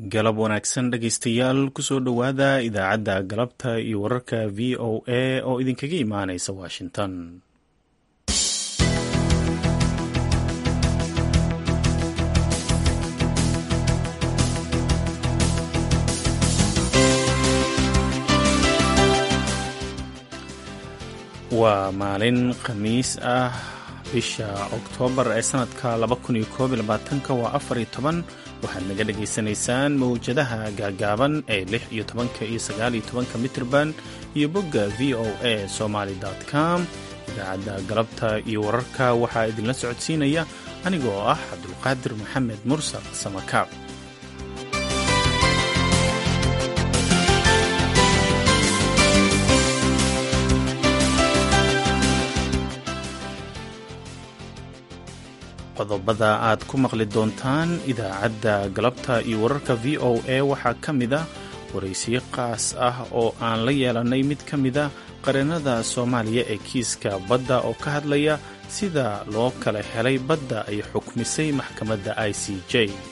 galab wanaagsan dhegaystayaal kusoo dhowaada idaacadda galabta iyo wararka v o a oo idinkaga imaanaysa washington. waa maalin khamiis ah, bisha oktoobar ee sanadka 2021 waa 14. waxaad naga dhagaysanaysaan mawjadaha gaagaaban ee 16 iyo 19 mitirban iyo bogga v o a somali.com. idaacadda galabta iyo wararka waxaa idinla socodsiinaya anigoo ah cabdulqaadir maxamed mursal samakaab. qodobada aad ku maqli doontaan idaacadda galabta iyo wararka v o a waxaa ka mid a waraysiyo qaas ah oo aan la yeelanay mid ka mida qareennada soomaaliya ee kiiska badda oo ka hadlaya sida loo kala helay badda ay xukmisay maxkamadda i c j.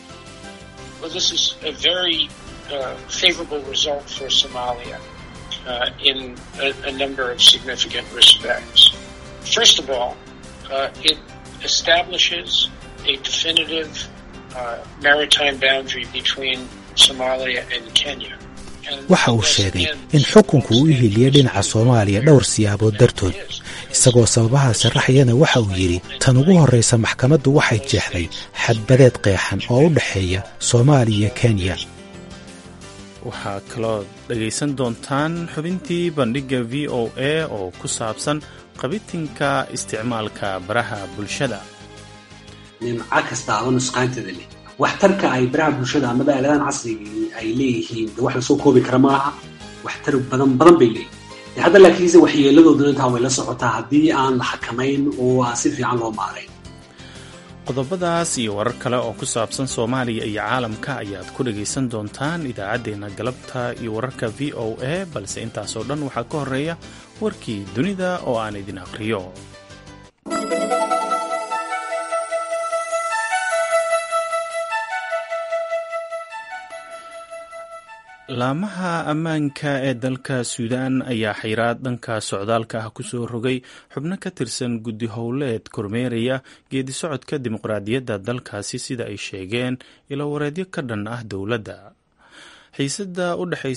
establishes a definitive maritime boundary between Somalia and Kenya. waxa uu sheegay in xukunku uu hiliyo dhinaca Soomaaliya dhowr siyaabood dartood, isagoo sababaha sharaxayana waxa uu yidhi tan ugu horreysa maxkamaddu waxay jeexday xadbadeed qeexan oo u dhexeeya Soomaaliya iyo Kenya. waxaa kaloo dhegaysan doontaan xubintii bandhigga v o a oo ku saabsan qabitinka isticmaalka baraha bulshada. nimca kasta oo nusqaanteeda leh waxtarka ay baraha bulshada ama aaladahan casriga ay leeyihiin wax la soo koobi kara maaha. waxtar badan bay leeyihiin hadda, laakiinse waxyeeladooduna intaa way la socotaa haddii aan la xakamayn oo aan si fiican loo maarayn. qodobadaas iyo warar kale oo ku saabsan Soomaaliya iyo caalamka ayaad ku dhagaysan doontaan idaacaddeenna galabta iyo wararka v o a, balse intaasoo dhan waxaa ka horreeya warkii dunida oo aan idin aqriyo. laamaha ammaanka ee dalka Suudaan ayaa xayiraad dhanka socdaalka ah kusoo rogay xubno ka tirsan guddi howleed kormeeraya geedi socodka dimuqraadiyadda dalkaasi, sida ay sheegeen ilo wareedyo ka dhan ah dowladda. xiisada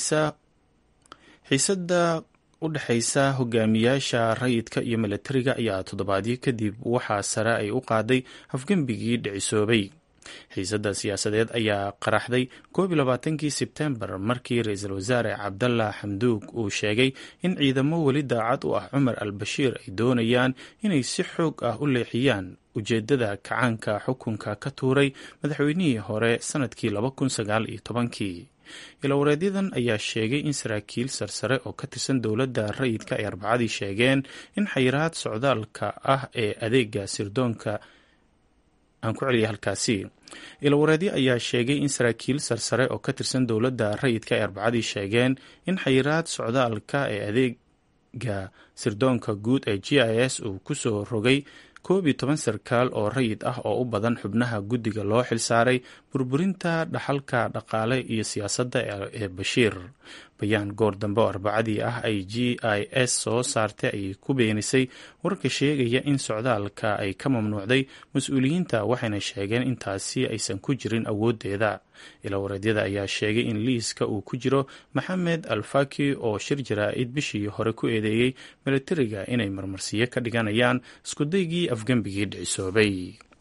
u dhexaysa hogaamiyaasha rayidka iyo milatariga ayaa toddobaadyo kadib waxaa sare ay u qaaday afgembigii dhicisoobay. xiisadda siyaasadeed ayaa qaraxday 21 Sebtembar markii ra-iisul wasaare cabdalla xamduug uu sheegay in ciidamo weli daacad u ah Cumar al-Bashiir ay doonayaan inay si xoog ah u leexiyaan ujeeddada kacaanka xukunka ka tuuray madaxweynihii hore sanadkii 2019. ilawareedyadan ayaa sheegay in saraakiil sarsare oo ka tirsan dowladda rayidka ay Arbacadii sheegeen in xayiraad socdaalka ah ee adeega sirdoonka aan ku celiyay halkaasi. ilawareedyo ayaa sheegay in saraakiil sarsare oo ka tirsan dowladda rayidka ay Arbacadii sheegeen in xayiraad socdaalka ee adeega sirdoonka guud ee GIS uu kusoo rogay 11 sarkaal oo rayid ah oo u badan xubnaha guddiga loo xilsaaray burburinta dhaxalka dhaqaale iyo siyaasadda ee Bashiir. bayaan goor dambe oo Arbacadii ah ay GIS soo saartay ay ku beenisay warka sheegaya in socdaalka ay ka mamnuucday mas-uuliyiinta, waxayna sheegeen intaasi aysan ku jirin awooddeeda. ilawareedyada ayaa sheegay in liiska uu ku jiro Maxamed al-Faki oo shir jaraa'id bishii hore ku eedeeyey milatariga inay marmarsiyo ka dhiganayaan iskudaygii afgembigii dhicisoobay.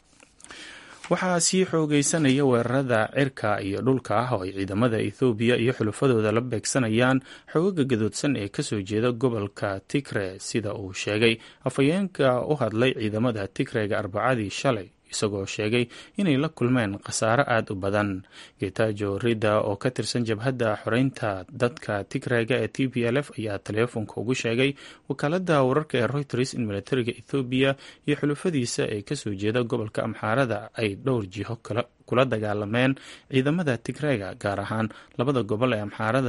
waxaa sii xoogaysanaya weerarada cirka iyo dhulka ah oo ay ciidamada Ethoobiya iyo xulafadooda la beegsanayaan xoogagga gadoodsan ee kasoo jeeda gobolka Tigray, sida uu sheegay afhayeenka u hadlay ciidamada Tigrayga Arbacadii shalay, isagoo sheegay inay la kulmeen khasaare aad u badan. Getachew Reda oo ka tirsan jabhadda xoreynta dadka Tigrayga ee TPLF ayaa taleefonka ugu sheegay wakaaladda wararka ee Reuters in milatariga Ethoobiya iyo xulafadiisa ee kasoo jeeda gobolka Amxaarada ay dhowr jiho kula dagaalameen ciidamada Tigrayga, gaar ahaan labada gobol ee Amxaarada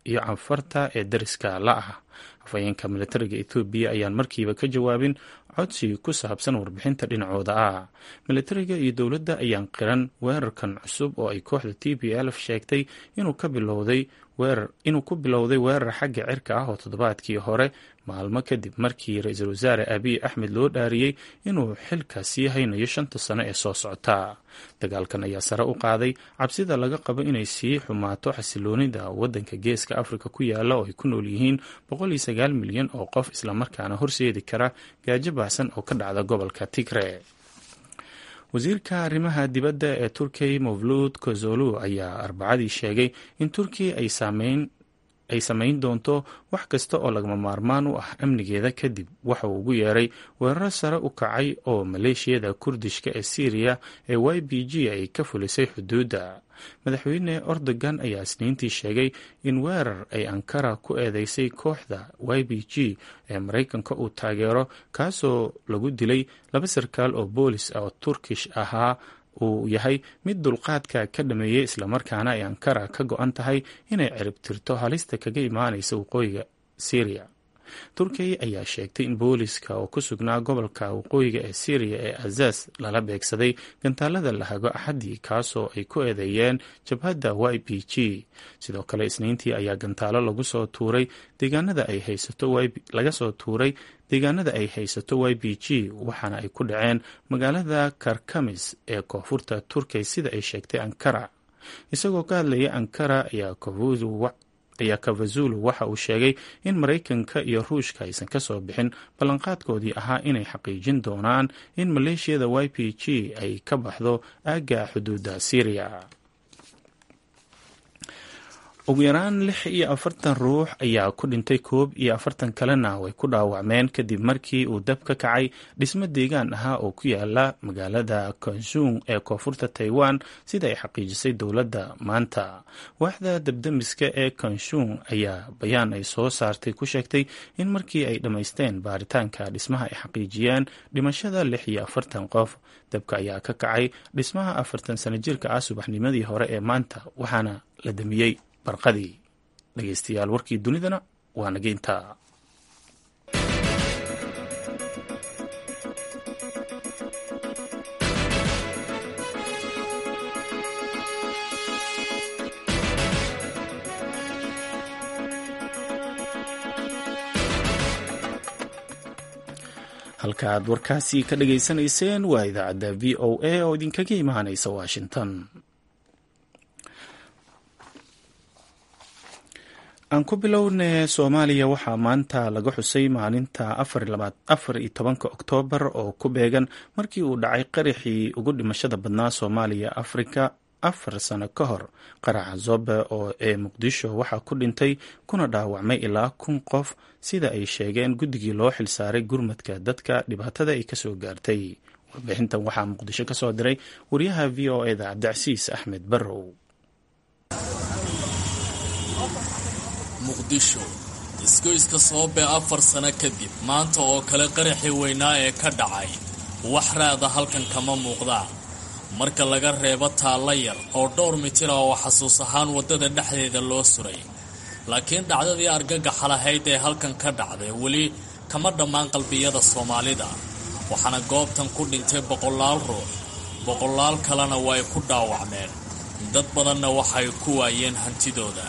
iyo canfarta ee dariska la ah. afhayeenka militariga ethoobiya ayaan markiiba ka jawaabin codsi ku saabsan warbixinta dhinacooda ah. militariga iyo dowladda ayaan qiran weerarkan cusub oo ay kooxda TPLF sheegtay inuu ku bilowday weerar xagga cirka ah oo toddobaadkii hore, maalmo kadib markii ra-iisul wasaare abiy axmed loo dhaariyey inuu xilka sii haynayo 5 sano ee soo socota. dagaalkan ayaa sare u qaaday cabsida laga qabo inay sii xumaato xasiloonida waddanka geeska afrika ku yaala oo ay ku nool yihiin 109 milyan oo qof, islamarkaana horseedi kara gaajo baahsan oo ka dhacda gobolka Tigray. wasiirka arrimaha dibadda ee Turkiya Mevlut Kozolu ayaa Arbacadii sheegay in Turkiya ay samayn doonto wax kasta oo lagama maarmaan u ah amnigeeda kadib waxa uu ugu yeeray weeraro sare u kacay oo maleeshiyada Kurdishka ee Syria ee YPG ay ka fulisay xuduudda. madaxweyne Erdogan ayaa Isniintii sheegay in weerar ay Ankara ku eedeysay kooxda YPG ee Mareykanka uu taageero, kaasoo lagu dilay 2 sarkaal oo boolis ah oo Turkish ahaa, uu yahay mid dulqaadka ka dhameeyay, islamarkaana ay Ankara ka go-an tahay inay ciribtirto halista kaga imaanaysa waqooyiga Syria. Turkiya ayaa sheegtay in booliska oo ku sugnaa gobolka waqooyiga ee Syria ee Azaz lala beegsaday gantaalada la hago Axadii, kaasoo ay ku eedeeyeen jabhadda YPG. sidoo kale Isniintii ayaa gantaalo laga soo tuuray deegaanada ay haysato YPG, waxaana ay ku dhaceen magaalada Karkamis ee koonfurta Turkiya sida ay sheegtay Ankara. isagoo ka hadlaya Ankara ayaa Kavazulu waxa uu sheegay in Mareykanka iyo Ruushka aysan ka soo bixin ballanqaadkoodii ahaa inay xaqiijin doonaan in maleeshiyada YPG ay ka baxdo aagga xuduudda Syria. ugu yaraan 46 ruux ayaa ku dhintay, 41 kalena way ku dhaawacmeen kadib markii uu dab ka kacay dhismo deegaan ahaa oo ku yaala magaalada Kaohsiung ee koonfurta Taiwan, sida ay xaqiijisay dowladda maanta. waaxda dabdamiska ee Kaohsiung ayaa bayaan ay soo saartay ku sheegtay in markii ay dhammaysteen baaritaanka dhismaha ay xaqiijiyeen dhimashada 46 qof. dabka ayaa ka kacay dhismaha 40 sano jirka ah subaxnimadii hore ee maanta, waxaana la damiyey barqadii. dhegeystayaal, warkii dunidana waa nageynta. halka aad warkaasi ka dhageysanayseen waa idaacadda VOA oo idinkaga imaanaysa Washington. aan ku bilowne Soomaaliya waxaa maanta laga xusay maalinta 14 Oktoobar oo ku beegan markii uu dhacay qaraxii ugu dhimashada badnaa Soomaaliya Afrika 4 sano ka hor. qaraxa Zobe oo ee Muqdisho waxaa ku dhintay kuna dhaawacmay ilaa 1,000 qof, sida ay sheegeen guddigii loo xilsaaray gurmadka dadka dhibaatada ay ka soo gaartay. warbixintan waxaa Muqdisho ka soo diray wariyaha VOA-da Cabdicasiis Axmed Barrow. muqdisho isgoyska Soobe 4 sano kadib maanta oo kale qaraxii weynaa ee ka dhacay wax raada halkan kama muuqda marka laga reebo taalla yar oo dhowr mitir oo xasuus ahaan wadada dhexdeeda loo suray. laakiin dhacdadii argagaxa lahayd ee halkan ka dhacday weli kama dhammaan qalbiyada Soomaalida, waxaana goobtan ku dhintay 100 ruux, 100 kalena way ku dhaawacmeen, dad badanna waxay ku waayeen hantidooda.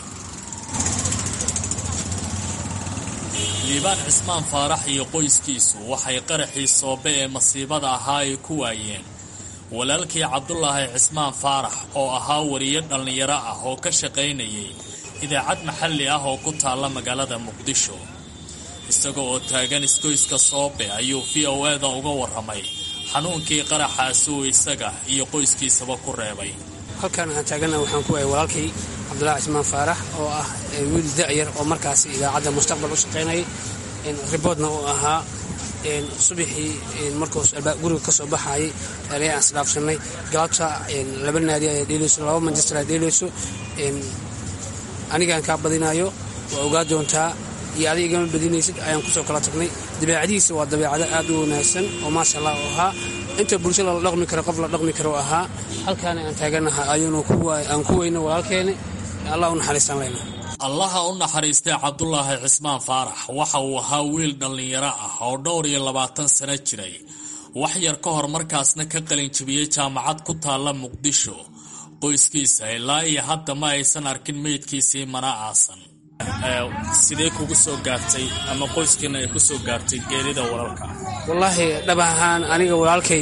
liibaan cismaan faarax iyo qoyskiisu waxay qaraxii Soobe ee masiibada ahaa ay ku waayeen walaalkii Cabdullaahi Cismaan Faarax oo ahaa wariye dhalinyaro ah oo ka shaqaynayay idaacad maxalli ah oo ku taala magaalada Muqdisho. isagoo oo taagan isgoyska Soobe ayuu VOA-da uga warramay xanuunkii qaraxaasi uu isaga iyo qoyskiisaba ku reebay. halkan aan taagana waxaan ku waayay walaalkii Cabdullaahi Cismaan Faarax oo ah wiil da'yar oo markaas idaacadda Mustaqbal u shaqaynayay, riboodna uu ahaa subaxii markuu guriga ka soo baxayay aan isdhaafsanay. galabta 2 naadi ay dheelayso, 2 Manchester ay dheelayso. anigaan kaa badinayo waa ogaa doontaa iyo adiga igama badinaysid ayaan kusoo kala tagnay. dabeecadiisa waa dabeecado aad u wanaagsan oo maasha Allah u ahaa, inta bulshada la dhaqmi karo qof la dhaqmi karo ahaa. halkaan aan taaganahay ayuuna aan ku weyno walaalkeena, Allah u naxariistaan leyna. allaha u naxariistay cabdulaahi cismaan faarax waxa uu ahaa wiil dhallinyaro ah oo 22 sano jiray wax yar ka hor markaasna ka qalin jabiyay jaamacad ku taala Muqdisho qoyskiisa ilaa iyo hadda ma aysan arkin meydkiisii mana aasan sidee kugu soo gaartay ama qoyskiina ay ku soo gaartay geerida walaalka wallahi dhabahan aniga walaalkay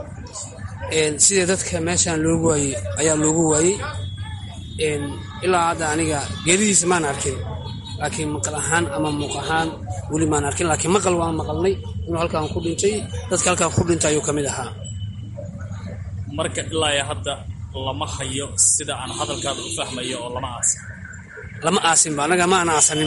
sidee dadka meeshan loogu waayay ayaa loogu waayay ilaa hadda aniga geeridiisa maan arkin laakiin maqal ahaan ama muuq ahaan weli maan arkin laakiin maqal waan maqalnay inuu halkaan ku dhintay dadka halkaan ku dhintay ayuu kamid ahaa marka ilaa hadda lama hayo sida aan hadalkaada u fahmayo oo lama aasin ba anaga ma ana aasanin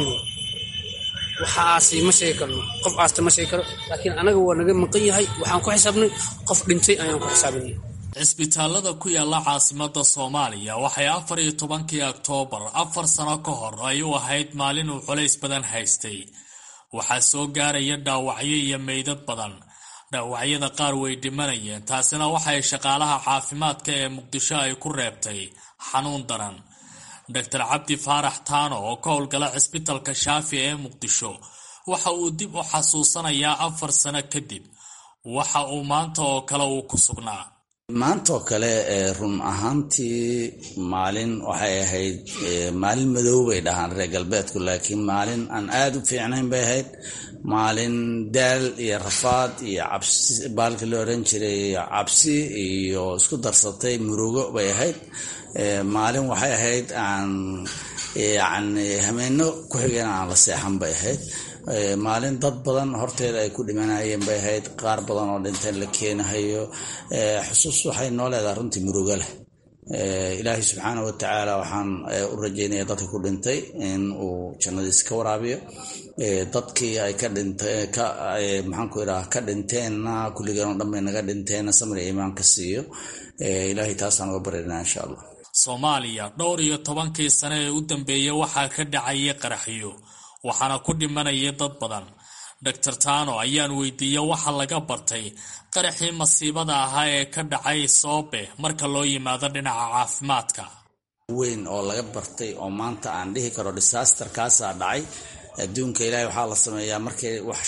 waxa aasi ma sheegi karno qof aasta ma sheegi karo laakiin anaga waa naga maqan yahay waxaan ku xisaabnay qof dhintay ayaan ku xisaabinay cisbitaalada ku yaala caasimada Soomaaliya waxay 14 Oktoobar 4 sano ka hor ay u ahayd maalin uu culays badan haystay waxaa soo gaaraya dhaawacyo iyo meydad badan dhaawacyada qaar way dhimanayeen taasina waxay shaqaalaha caafimaadka ee Muqdisho ay ku reebtay xanuun daran Dr. Cabdi Faarax Taano oo ka howlgala cisbitaalka Shaafi ee Muqdisho waxa uu dib u xasuusanayaa 4 sano kadib waxa uu maanta oo kale uu ku sugnaa maanta oo kale run ahaantii maalin waxay ahayd maalin madow bay dhahaan reer galbeedku laakiin maalin aan aad u fiicnayn bay ahayd maalin daal iyo rafaad iyo cabsi baalka la oran jiray cabsi iyo isku darsatay murugo bay ahayd maalin waxay ahayd aan yani hameeno ku xigeen aan la seexan bay ahayd maalin dad badan horteeda ay ku dhimanayeen bay ahayd qaar badan oo dhinteen la keenahayo xusuus waxay noo leedahay runtii murugo leh ilaahay subxaanahu watacaala waxaan u rajaynayaa dadka ku dhintay in uu jannadiisa ka waraabiyo dadkii ay ka dhintay maxaan ku idhaha ka dhinteenna kulligeen oo dhan bay naga dhinteenna samir iyo iimaan ka siiyo ilaahay taasaan uga baryaynaa insha allah Soomaaliya 12 sano ee u dambeeyay waxaa ka dhacay qaraxyo waxaana ku dhimanaya dad badan Dr. Taano ayaan weydiiyay waxa laga bartay qaraxii masiibada ahaa ee ka dhacay Soobe marka loo yimaado dhinaca caafimaadka weyn oo laga bartay oo maanta aan dhihi karo disaster kaas dhacay adduunka ilaahay waxa la sameeyaa markay wax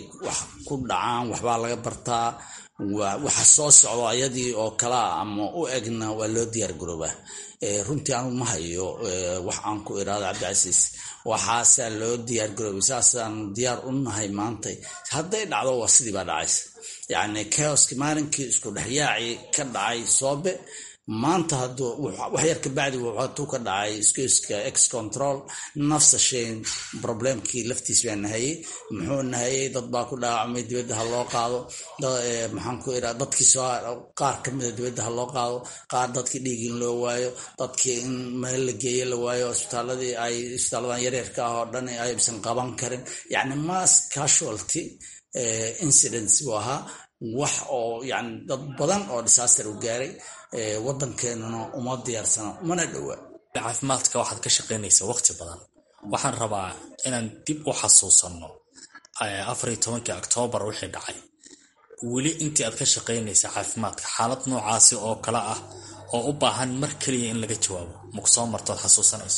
ku dhacaan waxba laga bartaa waxa soo socdo ayadii oo kala ama u egna waa loo diyaar garoobaa runtii aanu ma hayo wax aan ku iraado Cabdicasiis waxaase loo diyaar garoobay saasaan diyaar u nahay maanta hadday dhacdo waa sidii baa dhacaysa yani chaoski maalinkii isku dhaxyaaci ka dhacay Soobe maanta haduu wax yar ka bacdi wuxuu ka dhacay iska ex control nafsa shay problemkii laftiis baa nahay muxuu nahay dad baa ku dhaacmay dibadda loo qaado maxaan ku iraado dadkii soo qaar kamid ah dibadda loo qaado qaar dadkii dhiigin loo waayo dadkii in meel la geeyo la waayo isbitaaladii ay isbitaaladan yaryarka ah oo dhan ay aysan qaban karin yani mass casualty incidents waa wax oo yani dad badan oo disaster u gaaray wadankeenuna uma diyaarsana mana dhawa caafimaadka waxaad ka shaqeynaysaa waqti badan waxaan rabaa inaan dib u xasuusano 14 Oktoobar wixii dhacay weli intii aad ka shaqeynaysaa caafimaadka xaalad noocaasi oo kala ah oo u baahan mar kaliya in laga jawaabo ma ku soo marto xasuusanayso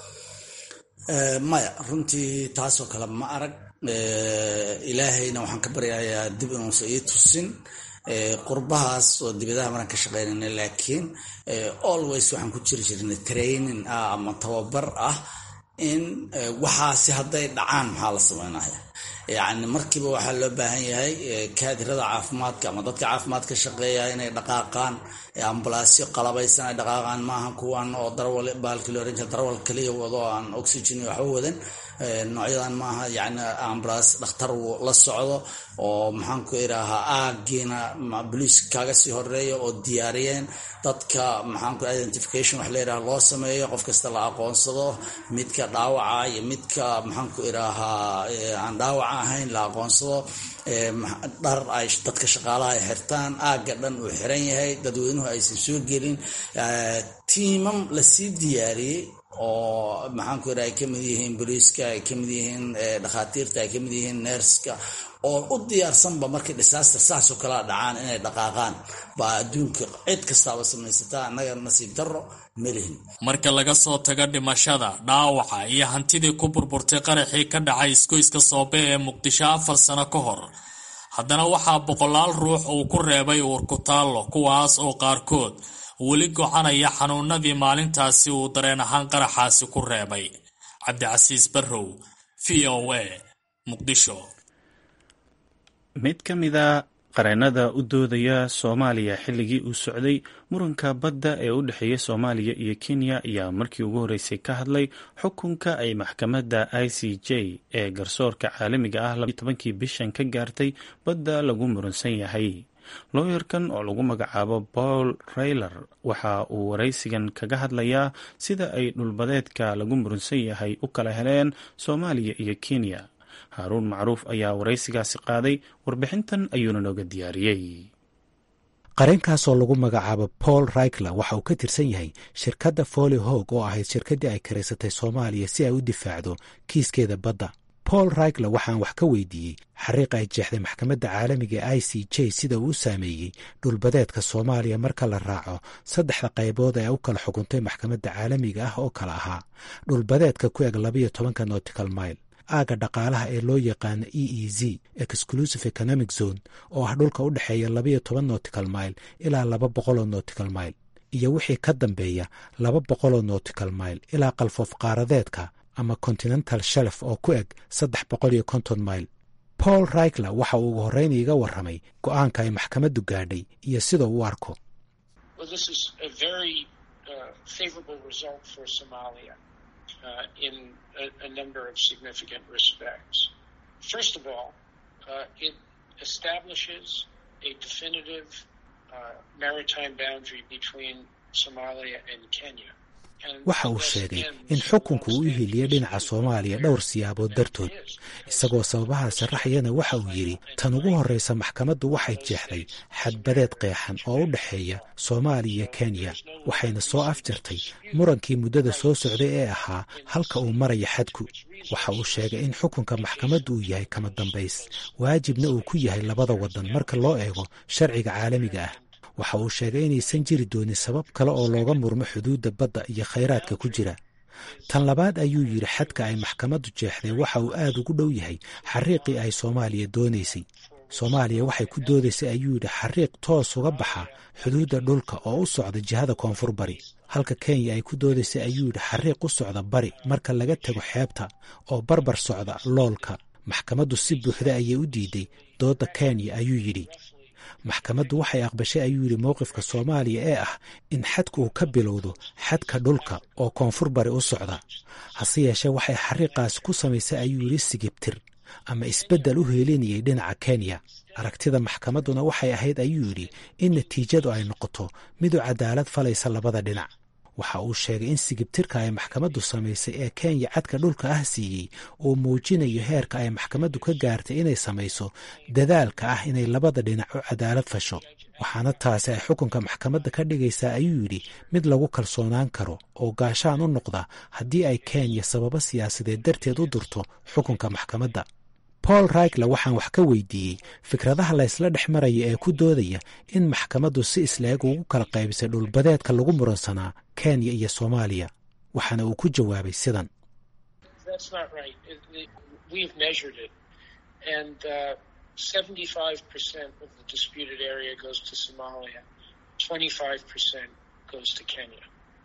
maya runtii taas oo kale ma arag ilaahayna waxaan ka baryayaa dib inuusan ii tusin qurbahaas oo dibadaha maraan ka shaqeynayna laakiin always waxaan ku jiri jirnay training ama tababar ah in waxaasi hadday dhacaan maxaa la sameynaya yani markiiba waxaa loo baahan yahay kaadirada caafimaadka ama dadka caafimaadka shaqeeya inay dhaqaaqaan ambulaasyo qalabaysan ay dhaqaaqaan maaha kuwan oo darawal baalkii la oran jiray darawal kaliya wado aan oxygen waxba wadan noocyadan maaha yani ambulance dhakhtar la socdo oo maxaan ku iraahaa aagiina police kaaga sii horeeyo oo diyaariyeen dadka maxaan ku identification wax la yiraahdo loo sameeyo qof kasta la aqoonsado midka dhaawaca iyo midka maxaan ku iraahaa aan dhaawac ahayn la aqoonsado dhar ay dadka shaqaalaha ay xirtaan aaga dhan uu xiran yahay dadweynuhu aysan soo gelin tiimam la sii diyaariyey oo maxaanku yidhaha ay ka mid yihiin booliiska, ay ka mid yihiin dhakhaatiirta, ay ka mid yihiin neerska, oo u diyaarsanba markii disaster saasoo kala dhacaan inay dhaqaaqaan baa adduunka cid kastaaba samaysataa. annaga nasiib darro ma lihin. marka laga soo tago dhimashada, dhaawaca iyo hantidii ku burburtay qaraxii ka dhacay isgoyska Soobe ee Muqdisho 4 sano ka hor, haddana waxaa boqolaal ruux uu ku reebay uurkutaallo, kuwaas oo qaarkood weli gocanaya xanuunadii maalintaasi uu dareen ahaan qaraxaasi ku reebay. Cabdicasiis Barrow, VOA, Muqdisho. mid ka mid a qareennada u doodaya Soomaaliya xilligii uu socday muranka badda ee u dhexeeya Soomaaliya iyo Kenya ayaa markii ugu horeysay ka hadlay xukunka ay maxkamadda ICJ ee garsoorka caalamiga ah 12kii bishan ka gaartay badda lagu muransan yahay. looyarkan oo lagu magacaabo Paul Rayler waxa uu waraysigan kaga hadlayaa sida ay dhulbadeedka lagu muransan yahay u kala heleen Soomaaliya iyo Kenya. Haaruun Macruuf ayaa waraysigaasi qaaday, warbixintan ayuuna nooga diyaariyey. qareenkaasoo lagu magacaabo Paul Rayler waxa uu ka tirsan yahay shirkadda Foley Hog oo ahayd shirkaddii ay karaysatay Soomaaliya si ay u difaacdo kiiskeeda badda. Paul Rayler waxaan wax ka weydiiyey xariiqa ay jeexday maxkamadda caalamiga ee ICJ sida uu u saameeyey dhulbadeedka Soomaaliya marka la raaco 3 qaybood ee u kala xukuntay maxkamadda caalamiga ah oo kala ahaa dhulbadeedka ku eg 12 nautical mile, aaga dhaqaalaha ee loo yaqaano EEZ Exclusive Economic Zone oo ah dhulka u dhexeeya 12 nautical mile ilaa 200 nautical mile, iyo wixii ka dambeeya 200 nautical mile ilaa qalfoof qaaradeedka ama Continental Shelf oo ku eg 350 mile. Paul Rayler waxa uu ugu horreyn iga warramay go'aanka ay maxkamaddu gaadhay iyo sida uu arko. In a number of significant respects. First of all, it establishes a definitive maritime boundary between Somalia and Kenya. waxa uu sheegay in xukunku uu heliyo dhinaca Soomaaliya dhowr siyaabood dartood. isagoo sababaha sharaxayana waxa uu yidhi tan ugu horreysa maxkamaddu waxay jeexday xadbadeed qeexan oo u dhexeeya Soomaaliya iyo Kenya, waxayna soo afjartay murankii muddada soo socday ee ahaa halka uu maraya xadku. waxa uu sheegay in xukunka maxkamaddu uu yahay kama dambays, waajibna uu ku yahay labada waddan marka loo eego sharciga caalamiga ah. waxa uu sheegay inaysan jiri doonin sabab kale oo looga murmo xuduudda badda iyo khayraadka ku jira. tan labaad ayuu yidhi xadka ay maxkamaddu jeexday waxa uu aad ugu dhow yahay xariiqii ay Soomaaliya doonaysay. Soomaaliya waxay ku doodaysay ayuu yidhi xariiq toos uga baxa xuduudda dhulka oo u socda jihada koonfur bari, halka Kenya ay ku doodaysay ayuu yidhi xariiq u socda bari marka laga tago xeebta oo barbar socda loolka. maxkamaddu si buuxda ayay u diiday doodda Kenya ayuu yidhi. maxkamaddu waxay aqbashay ayuu yidhi mowqifka Soomaaliya ee ah in xadku uu ka bilowdo xadka dhulka oo koonfur bari u socda. hase yeeshee waxay xariiqaasi ku samaysay ayuu yidhi sigibtir ama isbeddel u heelinayay dhinaca Kenya. aragtida maxkamadduna waxay ahayd ayuu yidhi in natiijadu ay noqoto mid u cadaalad falaysa labada dhinac. waxa uu sheegay in sigibtirka ay maxkamaddu samaysay ee Kenya cadka dhulka ah siiyey uu muujinayo heerka ay maxkamaddu ka gaartay inay samayso dadaalka ah inay labada dhinac u cadaalad fasho, waxaana taasi ay xukunka maxkamadda ka dhigaysaa ayuu yidhi mid lagu kalsoonaan karo oo gaashaan u noqda haddii ay Kenya sababo siyaasadeed darteed u durto xukunka maxkamadda. Paul Rayler waxaan wax ka weydiiyey fikradaha la isla dhex maraya ee ku doodaya in maxkamaddu si isleeg ugu kala qaybisay dhulbadeedka lagu muransanaa Kenya iyo Soomaaliya, waxaana uu ku jawaabay sidan. That's not right. We've measured it, and 75% of the disputed area goes to Somalia, 25% goes to Kenya.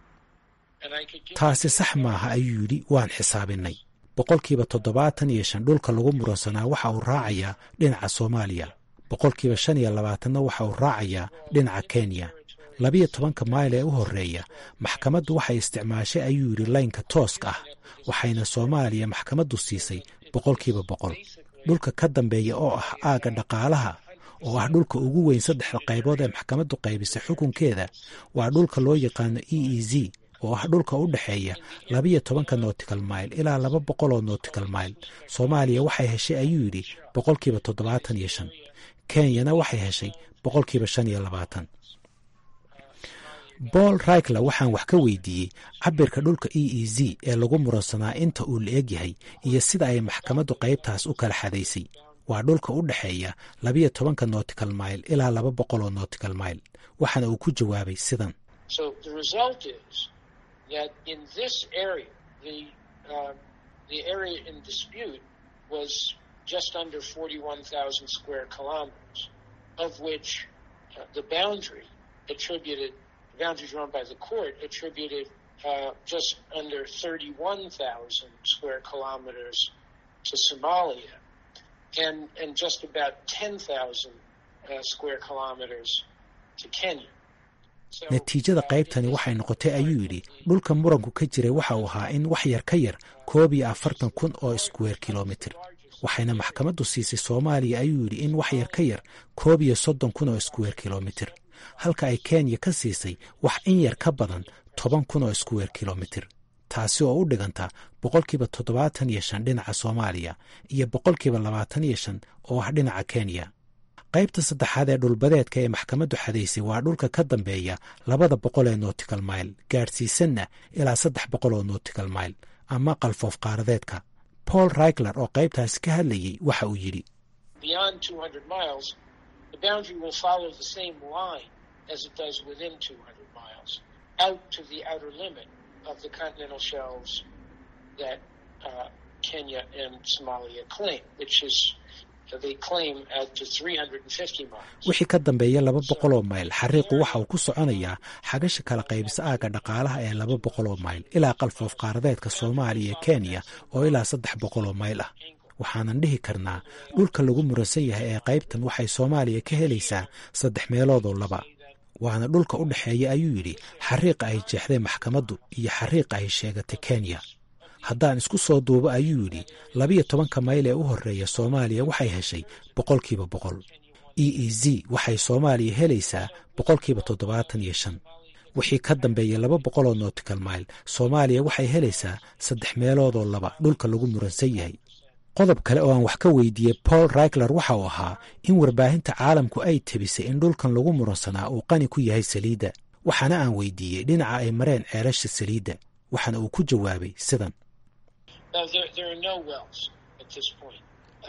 taasi sax maaha ayuu yidhi, waan xisaabinay. 75% dhulka lagu muransanaa waxa uu raacayaa dhinaca Soomaaliya, 25% waxa uu raacayaa dhinaca Kenya. 12 mayl ee u horreeya maxkamaddu waxay isticmaashay ayuu yidhi laynka tooska ah, waxayna Soomaaliya maxkamaddu siisay 100%. dhulka ka dambeeya oo ah aaga dhaqaalaha oo ah dhulka ugu weyn 3 qaybood ee maxkamaddu qaybisay xukunkeeda, waa dhulka loo yaqaano EEZ oo ah dhulka u dhexeeya 12 nautical mile ilaa 200 nautical mile. Soomaaliya waxay heshay ayuu yidhi 75%, Kenyana waxay heshay 25%. Paul Reichler waxaan wax ka weydiiyey cabirka dhulka EEZ ee lagu muransanaa inta uu la eg yahay iyo sida ay maxkamaddu qaybtaas u kala xadaysay. waa dhulka u dhexeeya 12 nautical mile ilaa 200 nautical mile. waxaana uu ku jawaabay sidan. So the result is that in this area, the area in dispute was just under 41,000 square kilometers, of which the boundary drawn by the court attributed just under 31,000 square kilometers to Somalia, and just about 10,000 square kilometers to Kenya. natiijada qaybtani waxay noqotay ayuu yidhi dhulka muranku ka jiray waxa uu ahaa in wax yar ka yar 41,000 oo square kilometer. waxayna maxkamaddu siisay Soomaaliya ayuu yidhi in wax yar ka yar 31,000 oo square kilometer, halka ay Kenya ka siisay wax in yar ka badan 10,000 oo square kilometer. taasi oo u dhiganta 75% dhinaca Soomaaliya iyo 25% oo ah dhinaca Kenya. qaybta saddexaad ee dhulbadeedka ee maxkamaddu xadaysay waa dhulka ka dambeeya 200 nautical mile gaarsiisanna ilaa 300 nautical mile ama qalfoof qaaradeedka. Paul Reichler oo qaybtaasi ka hadlayay waxa uu yidhi. Beyond 200 miles, the boundary will follow the same line as it does within 200 miles, out to the outer limit of the continental shelves that Kenya and Somalia claim, which is they claim out to 350 miles. wixii ka dambeeya 200 mayl xariiqu waxa uu ku soconayaa xagasha kala qaybisa aaga dhaqaalaha ee 200 mayl ilaa qalfoof qaaradeedka Soomaaliya iyo Kenya oo ilaa 300 mayl ah. waxaanan dhihi karnaa dhulka lagu muransan yahay ee qaybtan waxay Soomaaliya ka helaysaa 3/2. waana dhulka u dhexeeya ayuu yidhi xariiqa ay jeexday maxkamaddu iyo xariiqa ay sheegatay Kenya. haddaan isku soo duubo ayuu yidhi 12 mayl ee u horeeya Soomaaliya waxay heshay 100%. EEZ waxay Soomaaliya helaysaa 75%. wixii ka dambeeya 200 nautical mile Soomaaliya waxay helaysaa 3/2 dhulka lagu muransan yahay. qodob kale oo aan wax ka weydiiyey Paul Reichler waxa uu ahaa in warbaahinta caalamku ay tabisay in dhulkan lagu muransanaa uu qani ku yahay saliidda. waxaana aan weydiiyey dhinaca ay mareen ceelasha saliidda. waxaana uu ku jawaabay sidan. Now, there are no wells at this point.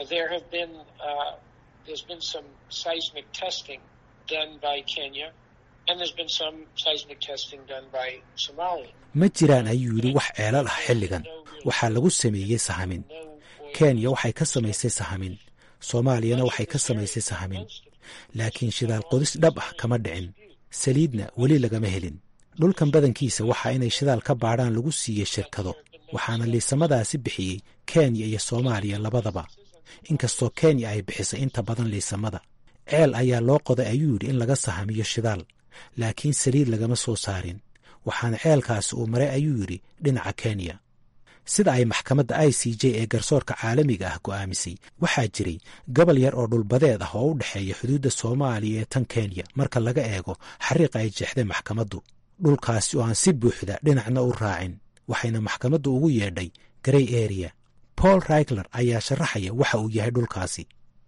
There's been some seismic testing done by Kenya, and there's been some seismic testing done by Somalia. ma jiraan ayuu yidhi wax ceelal ah xilligan. waxaa lagu sameeyey sahamin. Kenya waxay ka samaysay sahamin. Soomaaliyana waxay ka samaysay sahamin. laakiin shidaal qodis dhab ah kama dhicin. saliidna weli lagama helin. dhulkan badankiisa waxaa inay shidaal ka baadhaan lagu siiyey shirkado. waxaana liisamadaasi bixiyey Kenya iyo Soomaaliya labadaba. inkastoo Kenya ay bixisay inta badan liisamada, ceel ayaa loo qoday ayuu yidhi in laga sahamiyo shidaal, laakiin saliid lagama soo saarin. waxaana ceelkaasi uu maray ayuu yidhi dhinaca Kenya. sida ay maxkamadda ICJ ee garsoorka caalamiga ah go'aamisay, waxaa jiray gobol yar oo dhulbadeed ah oo u dhexeeya xuduudda Soomaaliya ee tan Kenya marka laga eego xariiqa ay jeexday maxkamaddu. dhulkaasi oo aan si buuxda dhinacna u raacin, waxayna maxkamaddu ugu yeedhay Grey Area. Paul Reichler ayaa sharaxaya waxa uu yahay dhulkaasi.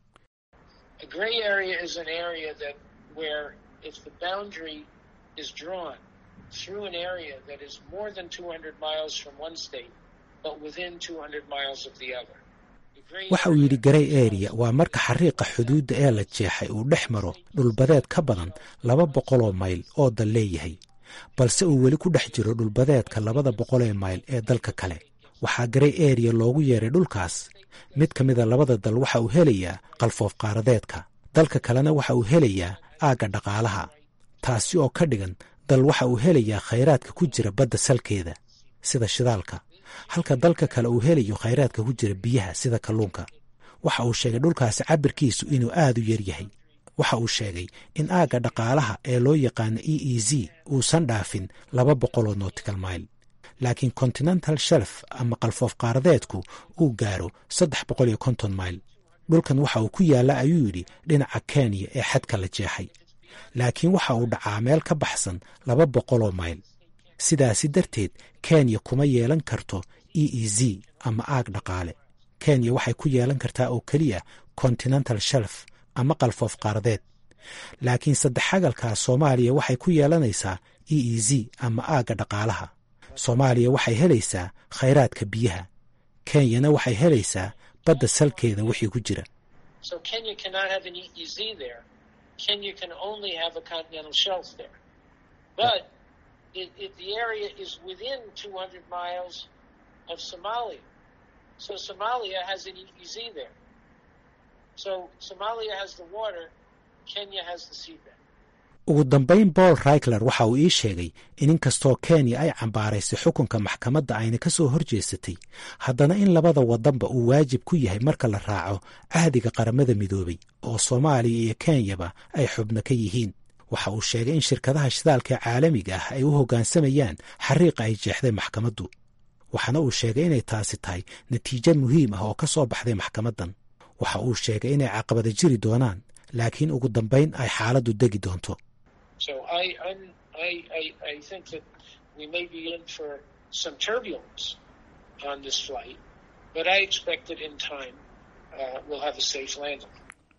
A gray area is an area that where if the boundary is drawn through an area that is more than 200 miles from one state but within 200 miles of the other. waxa uu yidhi Grey Area waa marka xariiqa xuduudda ee la jeexay uu dhex maro dhulbadeed ka badan 200 mayl oo dal leeyahay, balse uu weli ku dhex jiro dhulbadeedka 200 mayl ee dalka kale. waxaa Grey Area loogu yeeray dhulkaas. mid ka mida labada dal waxa uu helayaa qalfoof qaaradeedka, dalka kalena waxa uu helayaa aagga dhaqaalaha. taasi oo ka dhigan dal waxa uu helayaa khayraadka ku jira badda salkeeda sida shidaalka, halka dalka kale uu helayo khayraadka ku jira biyaha sida kalluunka. waxa uu sheegay dhulkaasi cabirkiisu inuu aad u yar yahay. waxa uu sheegay in aagga dhaqaalaha ee loo yaqaano EEZ uusan dhaafin 200 nautical mile, laakiin continental shelf ama qalfoof qaaradeedku uu gaaro 350 mayl. dhulkan waxa uu ku yaalla ayuu yidhi dhinaca Kenya ee xadka la jeexay, laakiin waxa uu dhacaa meel ka baxsan 200 mayl. sidaasi darteed Kenya kuma yeelan karto EEZ ama aag dhaqaale. Kenya waxay ku yeelan kartaa oo keliya continental shelf ama qalfoof qaaradeed. laakiin saddexagalkaa soomaaliya waxay ku yeelanaysaa EEZ ama aagga dhaqaalaha. soomaaliya waxay helaysaa khayraadka biyaha, kenyana waxay helaysaa badda salkeeda wixii ku jira. So Kenya cannot have an EEZ there. Kenya can only have a continental shelf there. But the area is within 200 miles of Somalia. So Somalia has an EEZ there. So Somalia has the water, Kenya has the seabed. ugu dambayn Paul Reichler waxa uu ii sheegay in inkastoo Kenya ay cambaaraysay xukunka maxkamadda ayna ka soo horjeesatay, haddana in labada waddanba uu waajib ku yahay marka la raaco ahdiga qaramada midoobay oo Soomaaliya iyo Kenyaba ay xubno ka yihiin. waxa uu sheegay in shirkadaha shidaalka caalamiga ah ay u hoggaansamayaan xariiqa ay jeexday maxkamaddu. waxaana uu sheegay inay taasi tahay natiijo muhiim ah oo ka soo baxday maxkamaddan. waxa uu sheegay inay caqabado jiri doonaan, laakiin ugu dambayn ay xaaladdu degi doonto. So I think that we may be in for some turbulence on this flight, but I expect that in time we'll have a safe landing.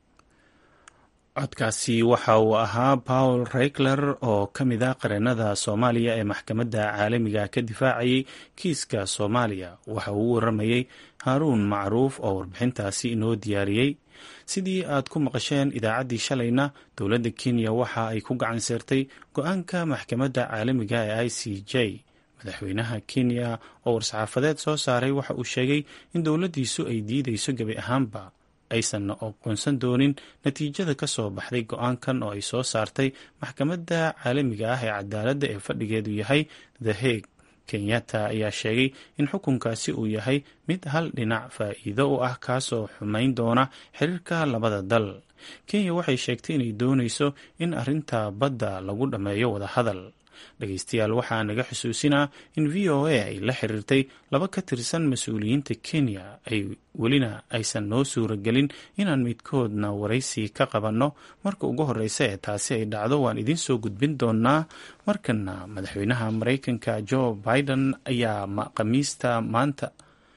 codkaasi waxa uu ahaa Paul Reichler oo ka mid ah qareennada Soomaaliya ee maxkamadda caalamiga ka difaacayay kiiska Soomaaliya. waxa uu waramayay Haruun Macruuf oo warbixintaasi inoo diyaariyey. sidii aad ku maqasheen idaacaddii shalayna, dowladda Kenya waxa ay ku gacan saartay go-aanka maxkamadda caalamiga ee ICJ. madaxweynaha Kenya oo war-saxaafadeed soo saaray waxa uu sheegay in dowladdiisu ay diidayso gebi ahaanba aysan aqoonsan doonin natiijada ka soo baxday go-aankan oo ay soo saartay maxkamadda caalamiga ah ee cadaaladda ee fadhigeedu yahay The Hague. Kenyatta ayaa sheegay in xukunkaasi uu yahay mid hal dhinac faa'iido u ah kaasoo xumayn doona xiriirka labada dal. Kenya waxay sheegtay inay doonayso in arrinta badda lagu dhammeeyo wadahadal. dhegeystayaal, waxaa naga xusuusinaa in VOA ay la xiriirtay laba ka tirsan mas-uuliyiinta Kenya ay welina aysan noo suuragelin inaan midkoodna waraysi ka qabanno. marka ugu horreysa ee taasi ay dhacdo waan idiin soo gudbin doonaa. markana madaxweynaha Maraykanka Joe Biden ayaa khamiista maanta